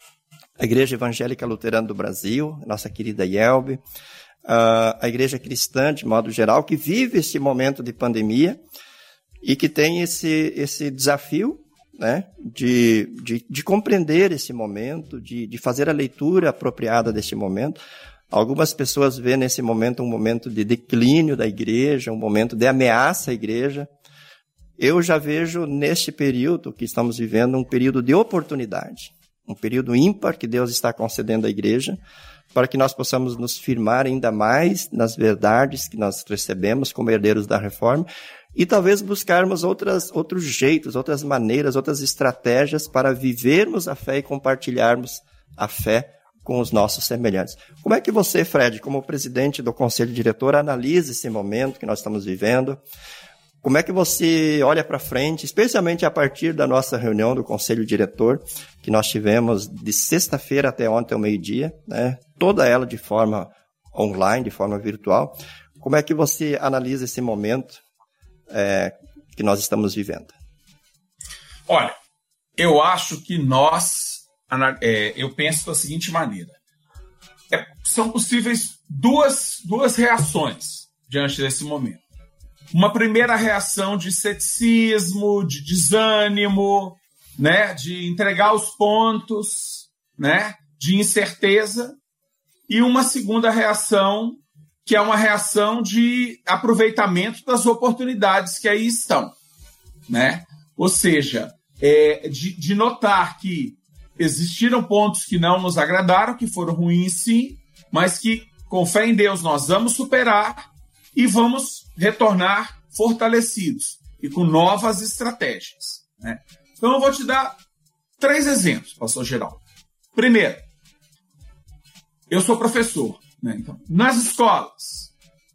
A Igreja Evangélica Luterana do Brasil, nossa querida I E L B, a igreja cristã, de modo geral, que vive esse momento de pandemia e que tem esse, esse desafio, né, de, de, de compreender esse momento, de, de fazer a leitura apropriada desse momento. Algumas pessoas veem nesse momento um momento de declínio da igreja, um momento de ameaça à igreja. Eu já vejo neste período que estamos vivendo um período de oportunidade, um período ímpar que Deus está concedendo à igreja, para que nós possamos nos firmar ainda mais nas verdades que nós recebemos como herdeiros da reforma, e talvez buscarmos outras, outros jeitos, outras maneiras, outras estratégias para vivermos a fé e compartilharmos a fé com os nossos semelhantes. Como é que você, Fred, como presidente do Conselho Diretor, analisa esse momento que nós estamos vivendo? Como é que você olha para frente, especialmente a partir da nossa reunião do Conselho Diretor, que nós tivemos de sexta-feira até ontem ao meio-dia, né? Toda ela de forma online, de forma virtual. Como é que você analisa esse momento É, que nós estamos vivendo? Olha, eu acho que nós, é, eu penso da seguinte maneira, é, são possíveis duas, duas reações diante desse momento. Uma primeira reação de ceticismo, de desânimo, né, de entregar os pontos, né, de incerteza, e uma segunda reação, que é uma reação de aproveitamento das oportunidades que aí estão, né? Ou seja, é, de, de notar que existiram pontos que não nos agradaram, que foram ruins sim, mas que, com fé em Deus, nós vamos superar e vamos retornar fortalecidos e com novas estratégias, né? Então, eu vou te dar três exemplos, pastor Geraldo. Primeiro, eu sou professor, né? Então, nas escolas.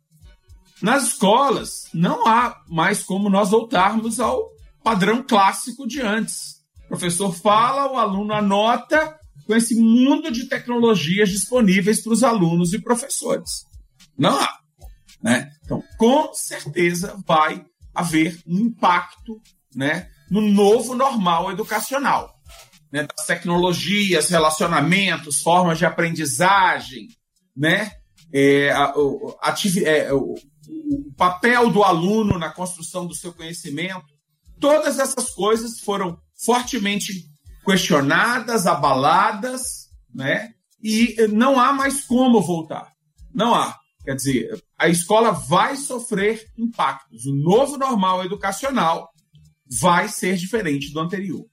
Nas escolas, não há mais como nós voltarmos ao padrão clássico de antes. O professor fala, o aluno anota, com esse mundo de tecnologias disponíveis para os alunos e professores. Não há, né? Então, com certeza vai haver um impacto, né, no novo normal educacional, né, das tecnologias, relacionamentos, formas de aprendizagem, né, é, a, ativi- é, o, o papel do aluno na construção do seu conhecimento. Todas essas coisas foram fortemente questionadas, abaladas, né, e não há mais como voltar. Não há. Quer dizer, a escola vai sofrer impactos. O novo normal educacional vai ser diferente do anterior.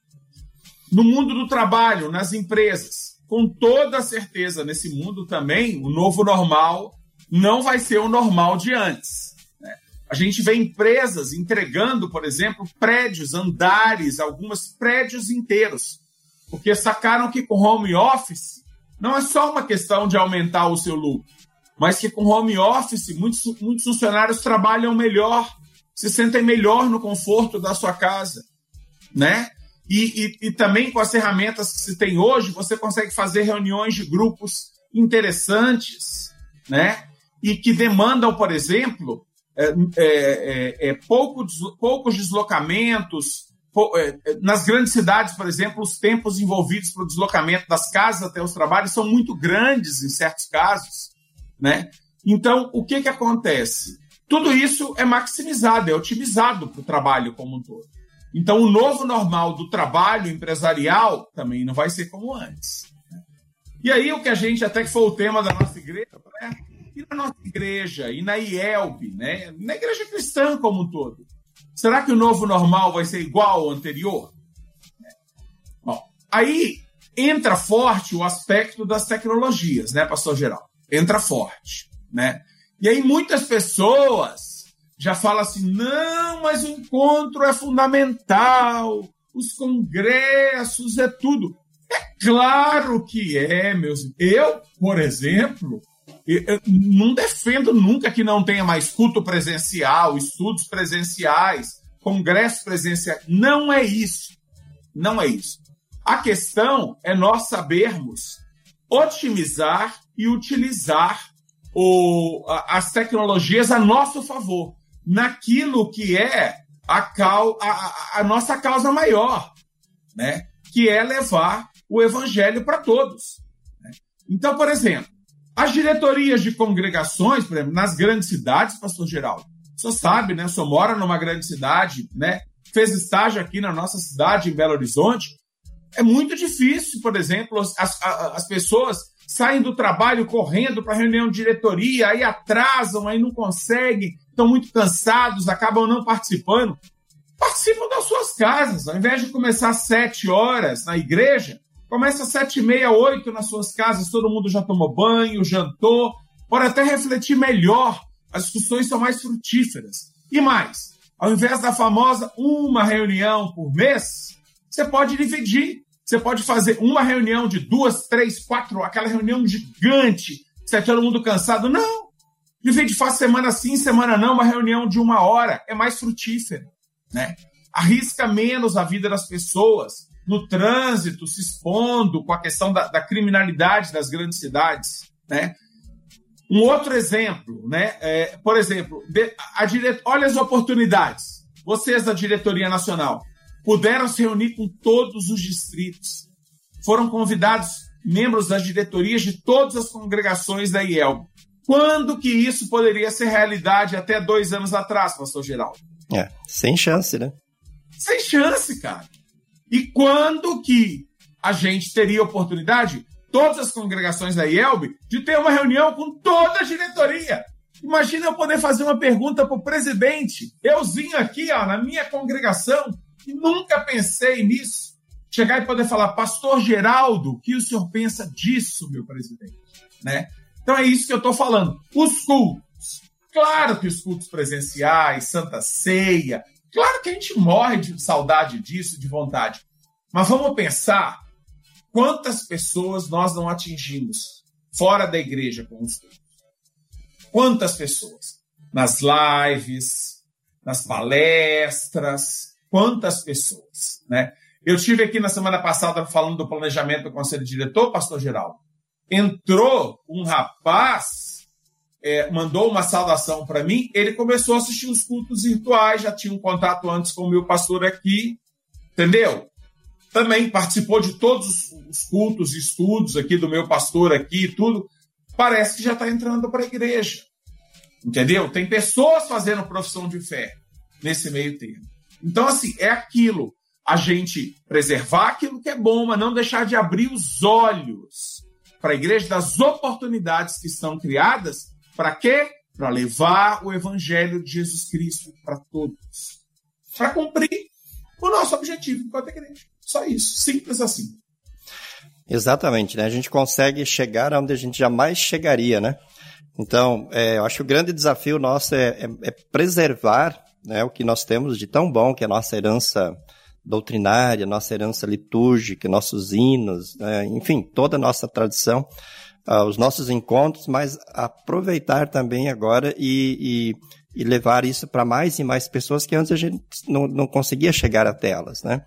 No mundo do trabalho, nas empresas, com toda certeza, nesse mundo também, o novo normal não vai ser o normal de antes, né? A gente vê empresas entregando, por exemplo, prédios, andares, alguns prédios inteiros, porque sacaram que com home office não é só uma questão de aumentar o seu lucro, mas que com home office muitos, muitos funcionários trabalham melhor, se sentem melhor no conforto da sua casa, né? E, e, e também com as ferramentas que se tem hoje, você consegue fazer reuniões de grupos interessantes, né? E que demandam, por exemplo, é, é, é, poucos, poucos deslocamentos. Pou, é, nas grandes cidades, por exemplo, os tempos envolvidos para o deslocamento das casas até os trabalhos são muito grandes em certos casos, né? Então, o que, que acontece? Tudo isso é maximizado, é otimizado para o trabalho como um todo. Então, o novo normal do trabalho empresarial também não vai ser como antes, né? E aí, o que a gente, até que foi o tema da nossa igreja, né? E na nossa igreja, e na I E L B, né? Na igreja cristã como um todo, será que o novo normal vai ser igual ao anterior? Bom, aí entra forte o aspecto das tecnologias, né, pastor Geraldo? Entra forte, né? E aí muitas pessoas já falam assim, não, mas o encontro é fundamental, os congressos é tudo. É claro que é, meus... Eu, por exemplo, eu não defendo nunca que não tenha mais culto presencial, estudos presenciais, congressos presenciais. Não é isso. Não é isso. A questão é nós sabermos otimizar e utilizar o, as tecnologias a nosso favor, naquilo que é a, cal, a, a nossa causa maior, né? Que é levar o evangelho para todos, né? Então, por exemplo, as diretorias de congregações, por exemplo, nas grandes cidades, pastor Geraldo, o senhor sabe, né? O senhor mora numa grande cidade, né? Fez estágio aqui na nossa cidade, em Belo Horizonte. É muito difícil, por exemplo, as, as, as pessoas saem do trabalho correndo para a reunião de diretoria, aí atrasam, aí não conseguem, estão muito cansados, acabam não participando. Participam das suas casas. Ao invés de começar às sete horas na igreja, começa às sete e meia, oito nas suas casas, todo mundo já tomou banho, jantou, pode até refletir melhor, as discussões são mais frutíferas. E mais, ao invés da famosa uma reunião por mês, você pode dividir. Você pode fazer uma reunião de duas, três, quatro, aquela reunião gigante, se é todo mundo cansado. Não! Divide, faz semana sim, semana não, uma reunião de uma hora. É mais frutífera, né? Arrisca menos a vida das pessoas no trânsito, se expondo com a questão da, da criminalidade das grandes cidades, né? Um outro exemplo, né? É, por exemplo, a dire... olha as oportunidades. Vocês da Diretoria Nacional puderam se reunir com todos os distritos. Foram convidados membros das diretorias de todas as congregações da I E L B. Quando que isso poderia ser realidade até dois anos atrás, pastor Geraldo? É, sem chance, né? Sem chance, cara. E quando que a gente teria oportunidade, todas as congregações da I E L B, de ter uma reunião com toda a diretoria? Imagina eu poder fazer uma pergunta para o presidente, euzinho aqui, ó, na minha congregação, e nunca pensei nisso. Chegar e poder falar, pastor Geraldo, o que o senhor pensa disso, meu presidente? Né? Então é isso que eu estou falando. Os cultos. Claro que os cultos presenciais, Santa Ceia, claro que a gente morre de saudade disso, de vontade. Mas vamos pensar quantas pessoas nós não atingimos fora da igreja com os cultos. Quantas pessoas? Nas lives, nas palestras, quantas pessoas, né? Eu estive aqui na semana passada falando do planejamento do Conselho Diretor, pastor Geraldo. Entrou um rapaz, é, mandou uma saudação para mim, ele começou a assistir os cultos virtuais, já tinha um contato antes com o meu pastor aqui, entendeu? Também participou de todos os cultos e estudos aqui do meu pastor aqui, tudo. Parece que já está entrando para a igreja, entendeu? Tem pessoas fazendo profissão de fé nesse meio termo. Então, assim, é aquilo, a gente preservar aquilo que é bom, mas não deixar de abrir os olhos para a igreja das oportunidades que estão criadas. Para quê? Para levar o evangelho de Jesus Cristo para todos. Para cumprir o nosso objetivo enquanto igreja. Só isso, simples assim. Exatamente, né? A gente consegue chegar onde a gente jamais chegaria, né? Então, é, eu acho que o grande desafio nosso é, é, é preservar, né, o que nós temos de tão bom, que é a nossa herança doutrinária, nossa herança litúrgica, nossos hinos, né, enfim, toda a nossa tradição, uh, os nossos encontros, mas aproveitar também agora e, e, e levar isso para mais e mais pessoas que antes a gente não, não conseguia chegar até elas, né?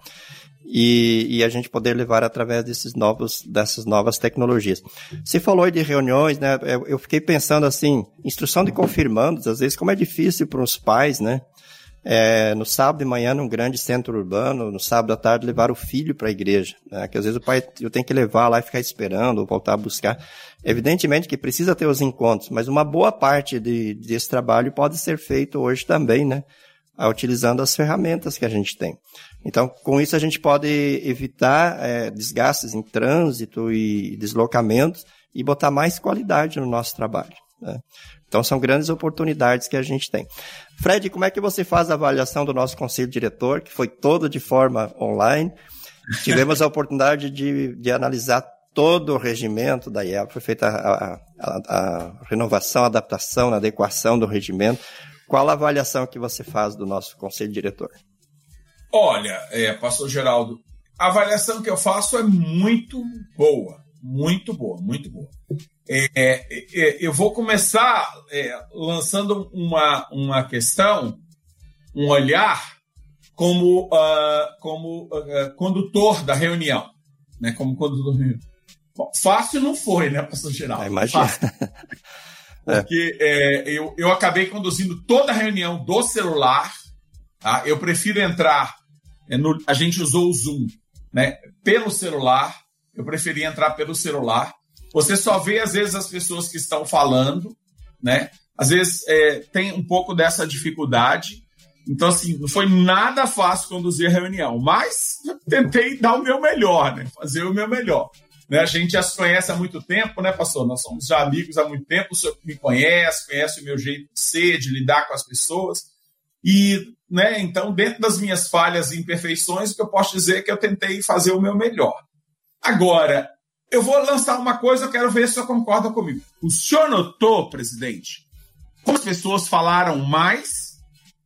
E, e a gente poder levar através desses novos, dessas novas tecnologias. Você falou aí de reuniões, né? Eu, eu fiquei pensando assim, instrução de confirmandos, às vezes como é difícil para os pais, né? É, no sábado de manhã, num grande centro urbano, no sábado à tarde, levar o filho para a igreja, né? Que às vezes o pai eu tenho que levar lá e ficar esperando, ou voltar a buscar. Evidentemente que precisa ter os encontros, mas uma boa parte de, desse trabalho pode ser feito hoje também, né? Utilizando as ferramentas que a gente tem. Então, com isso a gente pode evitar é, desgastes em trânsito e deslocamentos e botar mais qualidade no nosso trabalho, né? Então, são grandes oportunidades que a gente tem. Fred, como é que você faz a avaliação do nosso conselho diretor, que foi todo de forma online? Tivemos a oportunidade de, de analisar todo o regimento da I E L B, foi feita a, a, a, a renovação, a adaptação, a adequação do regimento. Qual a avaliação que você faz do nosso conselho diretor? Olha, é, pastor Geraldo, a avaliação que eu faço é muito boa, muito boa, muito boa. É, é, eu vou começar é, lançando uma, uma questão, um olhar como, uh, como uh, condutor da reunião, né? Como condutor da reunião. Bom, fácil não foi, né, pastor Geraldo? Imagina. Porque é, eu, eu acabei conduzindo toda a reunião do celular, tá? Eu prefiro entrar, é, no, a gente usou o Zoom, né, pelo celular, eu preferi entrar pelo celular. Você só vê, às vezes, as pessoas que estão falando, né? Às vezes é, tem um pouco dessa dificuldade. Então, assim, não foi nada fácil conduzir a reunião, mas eu tentei dar o meu melhor, né? Fazer o meu melhor. Né? A gente já se conhece há muito tempo, né, pastor? Nós somos já amigos há muito tempo, o senhor me conhece, conhece o meu jeito de ser, de lidar com as pessoas. E, né, então, dentro das minhas falhas e imperfeições, o que eu posso dizer é que eu tentei fazer o meu melhor. Agora, eu vou lançar uma coisa, eu quero ver se o senhor concorda comigo. O senhor notou, presidente, como as pessoas falaram mais?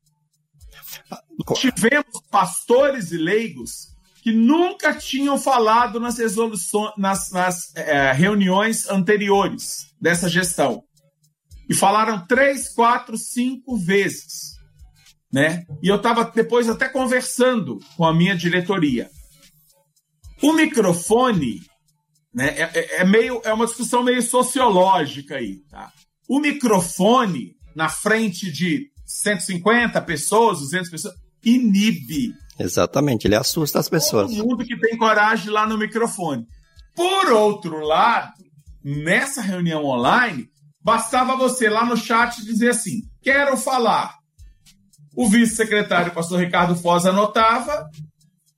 Tivemos pastores e leigos que nunca tinham falado nas resoluções, nas, nas é, reuniões anteriores dessa gestão. E falaram três, quatro, cinco vezes. Né? E eu estava depois até conversando com a minha diretoria. O microfone, né, é, é, meio, é uma discussão meio sociológica aí. Tá? O microfone, na frente de cento e cinquenta pessoas, duzentas pessoas, inibe. Exatamente, ele assusta as pessoas. Todo mundo que tem coragem lá no microfone. Por outro lado, nessa reunião online, bastava você lá no chat dizer assim, quero falar. O vice-secretário, o pastor Ricardo Foz, anotava,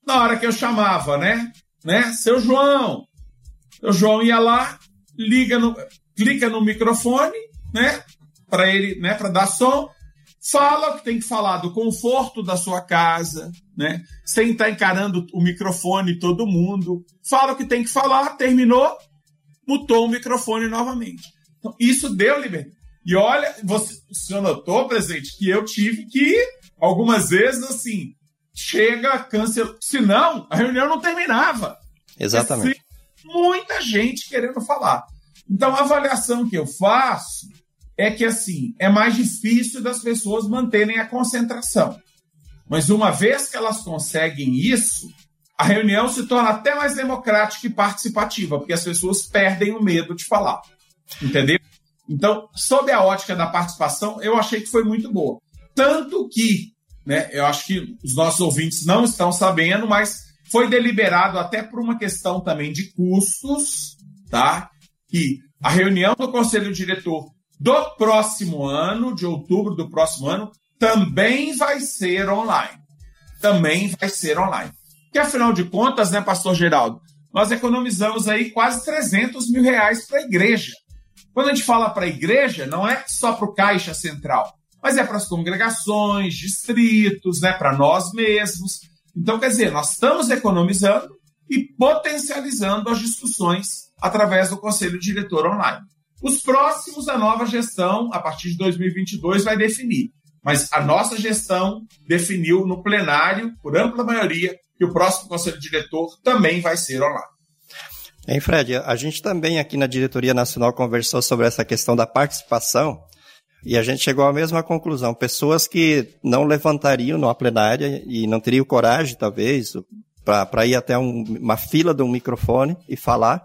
na hora que eu chamava, né? né? Seu João. Seu João ia lá, liga no, clica no microfone, né? Para ele, né? Para dar som. Fala o que tem que falar do conforto da sua casa, né? Sem estar encarando o microfone todo mundo. Fala o que tem que falar, terminou, mutou o microfone novamente. Então, isso deu liberdade. E olha, você, o senhor notou, presidente, que eu tive que, algumas vezes, assim, chega, cancela. Senão, a reunião não terminava. Exatamente. Muita gente querendo falar. Então, a avaliação que eu faço é que, assim, é mais difícil das pessoas manterem a concentração. Mas uma vez que elas conseguem isso, a reunião se torna até mais democrática e participativa, porque as pessoas perdem o medo de falar. Entendeu? Então, sob a ótica da participação, eu achei que foi muito boa. Tanto que, né, eu acho que os nossos ouvintes não estão sabendo, mas foi deliberado até por uma questão também de custos, tá? Que a reunião do Conselho Diretor do próximo ano, de outubro do próximo ano, também vai ser online. Também vai ser online. Porque, afinal de contas, né, pastor Geraldo, nós economizamos aí quase trezentos mil reais para a igreja. Quando a gente fala para a igreja, não é só para o Caixa Central, mas é para as congregações, distritos, né, para nós mesmos. Então, quer dizer, nós estamos economizando e potencializando as discussões através do Conselho Diretor online. Os próximos, a nova gestão, a partir de dois mil e vinte e dois, vai definir. Mas a nossa gestão definiu no plenário, por ampla maioria, que o próximo Conselho Diretor também vai ser online. Hein, Fred, a gente também aqui na Diretoria Nacional conversou sobre essa questão da participação e a gente chegou à mesma conclusão. Pessoas que não levantariam numa plenária e não teriam coragem, talvez, para ir até um, uma fila de um microfone e falar,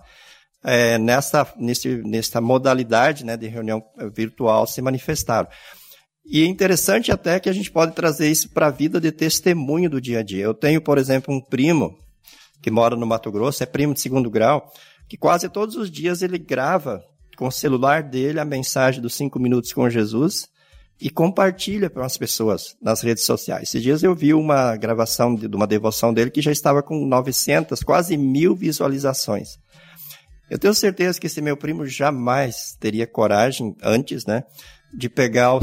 é, nessa, nesse, nessa modalidade, né, de reunião virtual se manifestaram. E é interessante até que a gente pode trazer isso para a vida de testemunho do dia a dia. Eu tenho, por exemplo, um primo que mora no Mato Grosso, é primo de segundo grau, que quase todos os dias ele grava com o celular dele a mensagem dos cinco minutos com Jesus e compartilha para as pessoas nas redes sociais. Esses dias eu vi uma gravação de uma devoção dele que já estava com novecentas, quase mil visualizações. Eu tenho certeza que esse meu primo jamais teria coragem, antes, né, de pegar o,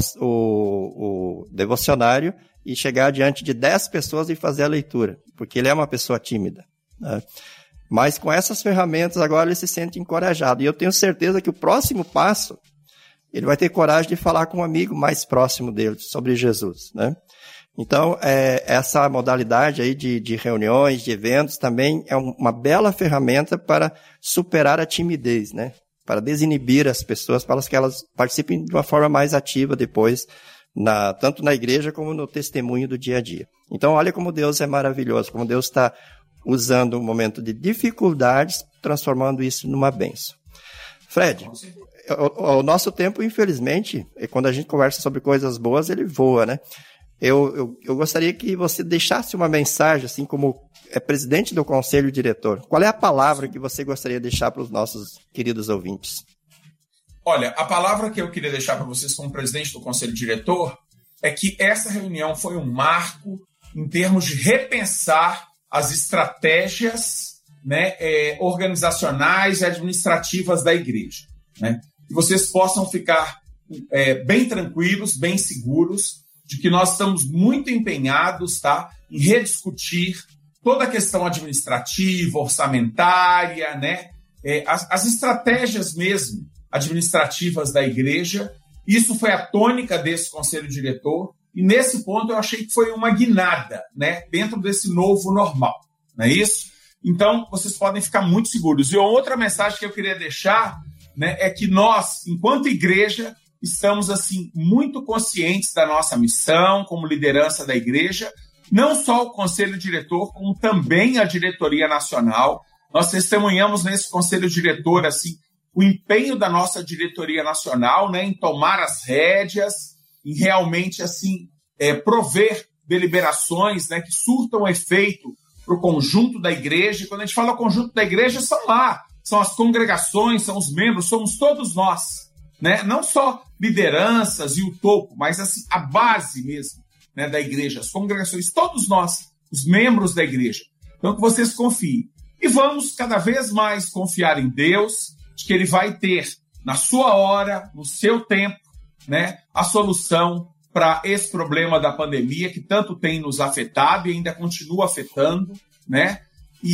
o, o devocionário e chegar diante de dez pessoas e fazer a leitura, porque ele é uma pessoa tímida. Né? Mas com essas ferramentas agora ele se sente encorajado. E eu tenho certeza que o próximo passo, ele vai ter coragem de falar com um amigo mais próximo dele sobre Jesus. Né? Então, é, essa modalidade aí de, de reuniões, de eventos, também é uma bela ferramenta para superar a timidez, né? Para desinibir as pessoas, para que elas participem de uma forma mais ativa depois, na, tanto na igreja como no testemunho do dia a dia. Então, olha como Deus é maravilhoso, como Deus está usando um momento de dificuldades, transformando isso numa bênção. Fred, o, o nosso tempo, infelizmente, quando a gente conversa sobre coisas boas, ele voa, né? Eu, eu, eu gostaria que você deixasse uma mensagem, assim como é presidente do Conselho Diretor. Qual é a palavra que você gostaria de deixar para os nossos queridos ouvintes? Olha, a palavra que eu queria deixar para vocês como presidente do Conselho Diretor é que essa reunião foi um marco em termos de repensar as estratégias, né, é, organizacionais e administrativas da igreja. Né? Que vocês possam ficar é, bem tranquilos, bem seguros, de que nós estamos muito empenhados, tá, em rediscutir toda a questão administrativa, orçamentária, né, é, as, as estratégias mesmo administrativas da igreja. Isso foi a tônica desse Conselho Diretor, e nesse ponto eu achei que foi uma guinada, né, dentro desse novo normal, não é isso? Então, vocês podem ficar muito seguros. E outra mensagem que eu queria deixar, né, é que nós, enquanto igreja, estamos, assim, muito conscientes da nossa missão como liderança da igreja, não só o Conselho Diretor, como também a Diretoria Nacional. Nós testemunhamos nesse Conselho Diretor, assim, o empenho da nossa Diretoria Nacional, né, em tomar as rédeas, em realmente, assim, é, prover deliberações, né, que surtam efeito para o conjunto da igreja. E quando a gente fala conjunto da igreja, são lá, são as congregações, são os membros, somos todos nós. Né? Não só lideranças e o topo, mas assim, a base mesmo, né, da igreja, as congregações, todos nós, os membros da igreja. Então, que vocês confiem. E vamos cada vez mais confiar em Deus, de que Ele vai ter, na sua hora, no seu tempo, né, a solução para esse problema da pandemia que tanto tem nos afetado e ainda continua afetando, né?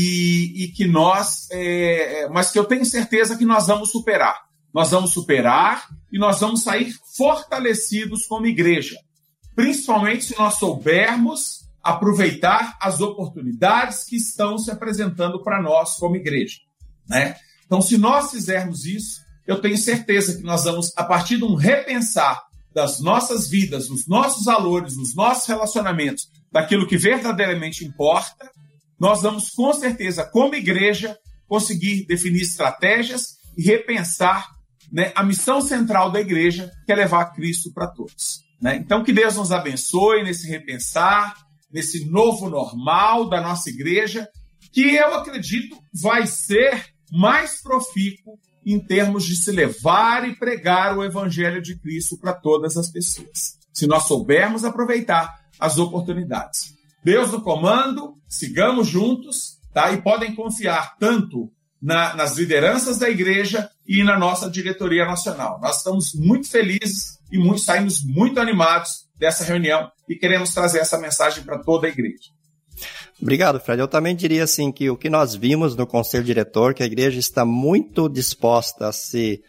E, e que nós, é, mas que eu tenho certeza que nós vamos superar. Nós vamos superar e nós vamos sair fortalecidos como igreja, principalmente se nós soubermos aproveitar as oportunidades que estão se apresentando para nós como igreja, né? Então, se nós fizermos isso, eu tenho certeza que nós vamos, a partir de um repensar das nossas vidas, dos nossos valores, dos nossos relacionamentos, daquilo que verdadeiramente importa, nós vamos, com certeza, como igreja, conseguir definir estratégias e repensar, né, a missão central da igreja, que é levar Cristo para todos, né? Então, que Deus nos abençoe nesse repensar, nesse novo normal da nossa igreja, que eu acredito vai ser mais profícuo em termos de se levar e pregar o Evangelho de Cristo para todas as pessoas, se nós soubermos aproveitar as oportunidades. Deus no comando, sigamos juntos, tá? E podem confiar tanto na, nas lideranças da igreja e na nossa diretoria nacional. Nós estamos muito felizes e muito, saímos muito animados dessa reunião e queremos trazer essa mensagem para toda a igreja. Obrigado, Fred. Eu também diria assim que o que nós vimos no Conselho Diretor, que a igreja está muito disposta a se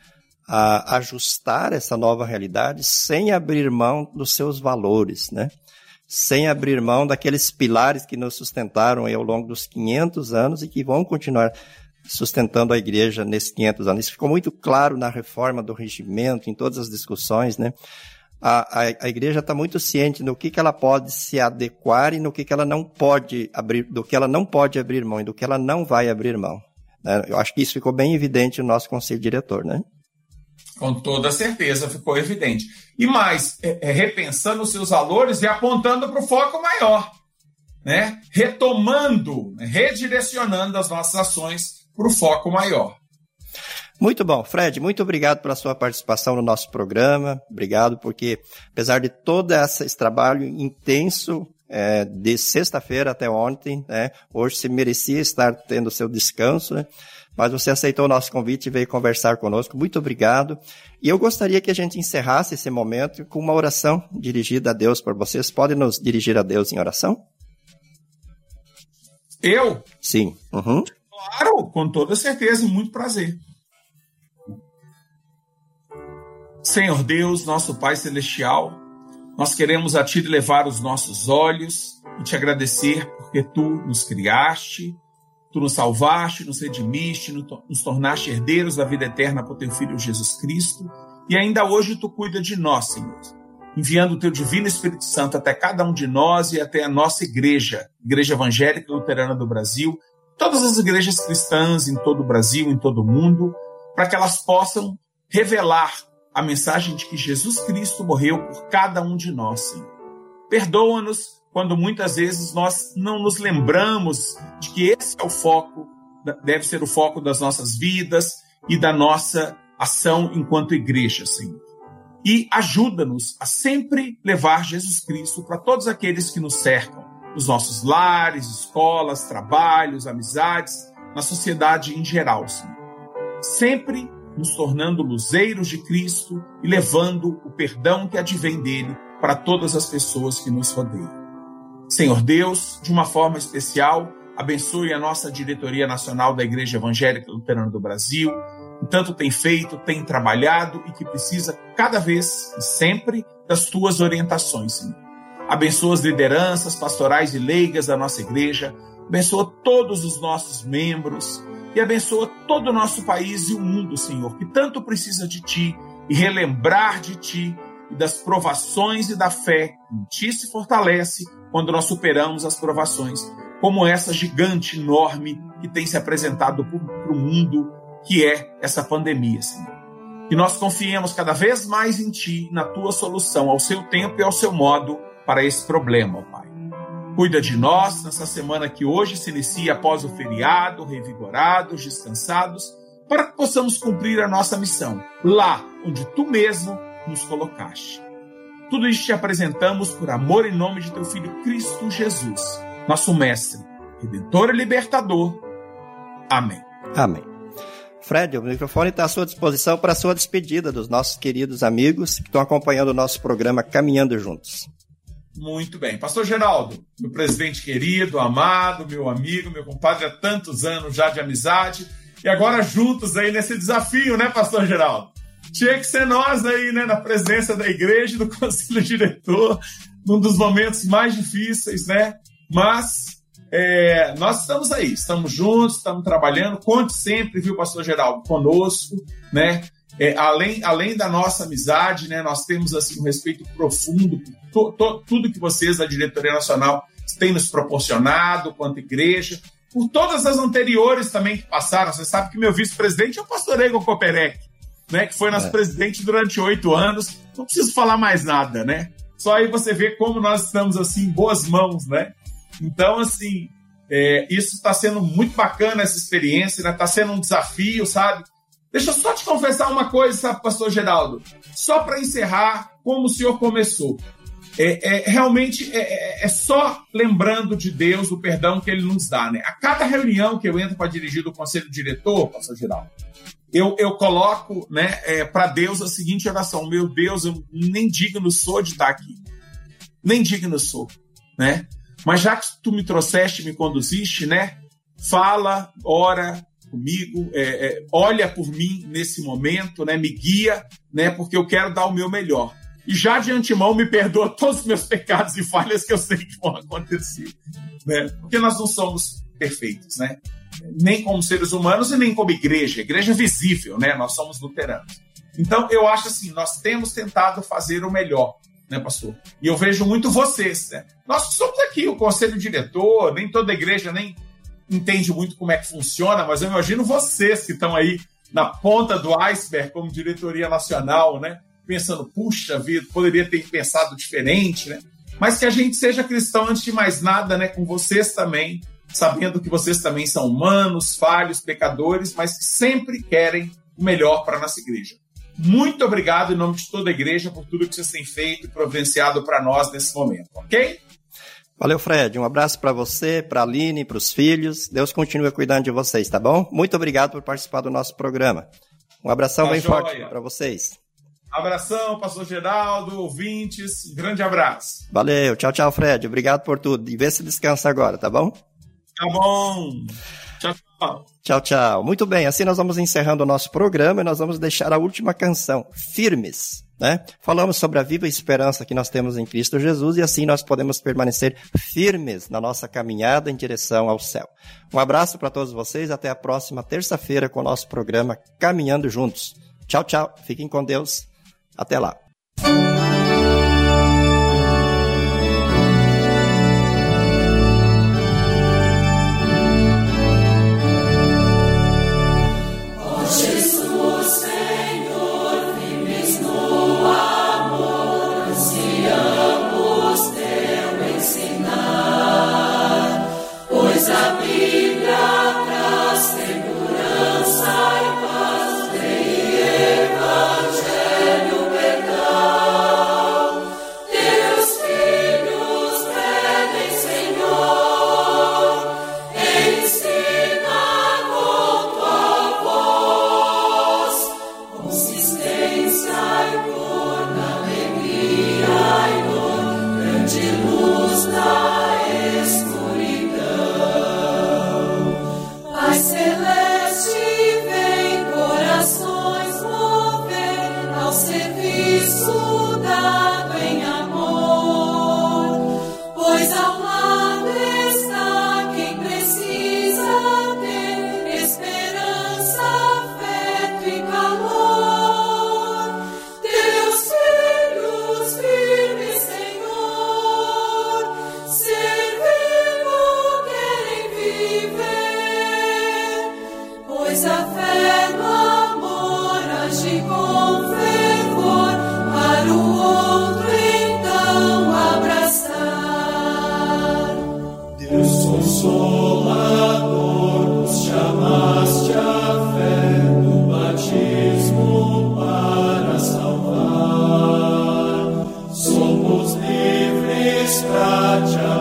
a ajustar essa nova realidade sem abrir mão dos seus valores, né? Sem abrir mão daqueles pilares que nos sustentaram aí ao longo dos quinhentos anos e que vão continuar sustentando a igreja nesses quinhentos anos. Isso ficou muito claro na reforma do regimento, em todas as discussões, né? A, a, a igreja está muito ciente do que, que ela pode se adequar e no que, que ela não pode abrir, do que ela não pode abrir mão e do que ela não vai abrir mão, né? Eu acho que isso ficou bem evidente no nosso conselho diretor, né? Com toda certeza ficou evidente. E mais, é, é, repensando os seus valores e apontando para o foco maior, né? Retomando, né? Redirecionando as nossas ações para o foco maior. Muito bom. Fred, muito obrigado pela sua participação no nosso programa. Obrigado porque, apesar de todo esse trabalho intenso, é, de sexta-feira até ontem, né, hoje você merecia estar tendo seu descanso, né, mas você aceitou o nosso convite e veio conversar conosco. Muito obrigado. E eu gostaria que a gente encerrasse esse momento com uma oração dirigida a Deus por vocês. Podem nos dirigir a Deus em oração? Eu? Sim. Uhum. Claro, com toda certeza e muito prazer. Senhor Deus, nosso Pai Celestial, nós queremos a Ti levar os nossos olhos e Te agradecer porque Tu nos criaste, Tu nos salvaste, nos redimiste, nos tornaste herdeiros da vida eterna por Teu Filho Jesus Cristo e ainda hoje Tu cuida de nós, Senhor, enviando o Teu Divino Espírito Santo até cada um de nós e até a nossa igreja, Igreja Evangélica Luterana do Brasil, todas as igrejas cristãs em todo o Brasil, em todo o mundo, para que elas possam revelar a mensagem de que Jesus Cristo morreu por cada um de nós, Senhor. Perdoa-nos quando muitas vezes nós não nos lembramos de que esse é o foco, deve ser o foco das nossas vidas e da nossa ação enquanto igreja, Senhor. E ajuda-nos a sempre levar Jesus Cristo para todos aqueles que nos cercam, nos nossos lares, escolas, trabalhos, amizades, na sociedade em geral, Senhor. Sempre nos tornando luzeiros de Cristo e levando o perdão que advém dele para todas as pessoas que nos rodeiam. Senhor Deus, de uma forma especial, abençoe a nossa diretoria nacional da Igreja Evangélica Luterana do Brasil, que tanto tem feito, tem trabalhado e que precisa cada vez e sempre das tuas orientações, Senhor. Abençoa as lideranças pastorais e leigas da nossa igreja, abençoa todos os nossos membros, e abençoa todo o nosso país e o mundo, Senhor, que tanto precisa de Ti e relembrar de Ti e das provações e da fé que em Ti se fortalece quando nós superamos as provações, como essa gigante enorme que tem se apresentado para o mundo, que é essa pandemia, Senhor. Que nós confiemos cada vez mais em Ti, na Tua solução, ao seu tempo e ao seu modo para esse problema, Pai. Cuida de nós nessa semana que hoje se inicia após o feriado, revigorados, descansados, para que possamos cumprir a nossa missão, lá onde Tu mesmo nos colocaste. Tudo isso te apresentamos por amor em nome de Teu Filho Cristo Jesus, nosso Mestre, Redentor e libertador. Amém. Amém. Fred, o microfone está à sua disposição para a sua despedida dos nossos queridos amigos que estão acompanhando o nosso programa Caminhando Juntos. Muito bem. Pastor Geraldo, meu presidente querido, amado, meu amigo, meu compadre há tantos anos já de amizade, e agora juntos aí nesse desafio, né, Pastor Geraldo? Tinha que ser nós aí, né, na presença da igreja e do conselho diretor, num dos momentos mais difíceis, né? Mas é, nós estamos aí, estamos juntos, estamos trabalhando. Conte sempre, viu, Pastor Geraldo, conosco, né? É, além, além da nossa amizade, né, nós temos assim, um respeito profundo por to, to, tudo que vocês da Diretoria Nacional têm nos proporcionado, quanto igreja, por todas as anteriores também que passaram. Você sabe que meu vice-presidente é o pastor Egon Koperek, né, que foi nosso é. presidente durante oito anos. Não preciso falar mais nada, né? Só aí você vê como nós estamos assim, em boas mãos, né? Então, assim, é, isso está sendo muito bacana, essa experiência, né? Está sendo um desafio, sabe? Deixa eu só te confessar uma coisa, sabe, Pastor Geraldo? Só para encerrar, como o senhor começou. É, é, realmente é, é só lembrando de Deus o perdão que ele nos dá, né? A cada reunião que eu entro para dirigir do Conselho Diretor, Pastor Geraldo, eu, eu coloco, né, é, para Deus a seguinte oração: meu Deus, eu nem digno sou de estar aqui. Nem digno sou, né? Mas já que tu me trouxeste, me conduziste, né? Fala, ora comigo, é, é, olha por mim nesse momento, né? Me guia, né? Porque eu quero dar o meu melhor. E já de antemão me perdoa todos os meus pecados e falhas que eu sei que vão acontecer, né? Porque nós não somos perfeitos, né? Nem como seres humanos e nem como igreja. Igreja visível, né? Nós somos luteranos. Então, eu acho assim, nós temos tentado fazer o melhor, né, pastor? E eu vejo muito vocês, né? Nós somos aqui, o conselho diretor, nem toda igreja nem entende muito como é que funciona, mas eu imagino vocês que estão aí na ponta do iceberg como diretoria nacional, né? Pensando, puxa vida, poderia ter pensado diferente, né? Mas que a gente seja cristão antes de mais nada, né? Com vocês também, sabendo que vocês também são humanos, falhos, pecadores, mas que sempre querem o melhor para a nossa igreja. Muito obrigado em nome de toda a igreja por tudo que vocês têm feito e providenciado para nós nesse momento, ok? Valeu, Fred. Um abraço para você, para a Aline, para os filhos. Deus continue cuidando de vocês, tá bom? Muito obrigado por participar do nosso programa. Um abração tá bem joia. Forte para vocês. Abração, pastor Geraldo, ouvintes. Um grande abraço. Valeu. Tchau, tchau, Fred. Obrigado por tudo. E vê se descansa agora, tá bom? Tá bom. Tchau, tchau. Tchau, tchau. Muito bem. Assim nós vamos encerrando o nosso programa e nós vamos deixar a última canção, Firmes. Né? Falamos sobre a viva esperança que nós temos em Cristo Jesus e assim nós podemos permanecer firmes na nossa caminhada em direção ao céu. Um abraço para todos vocês, até a próxima terça-feira com o nosso programa Caminhando Juntos. Tchau, tchau, fiquem com Deus, até lá. Somos livres pra te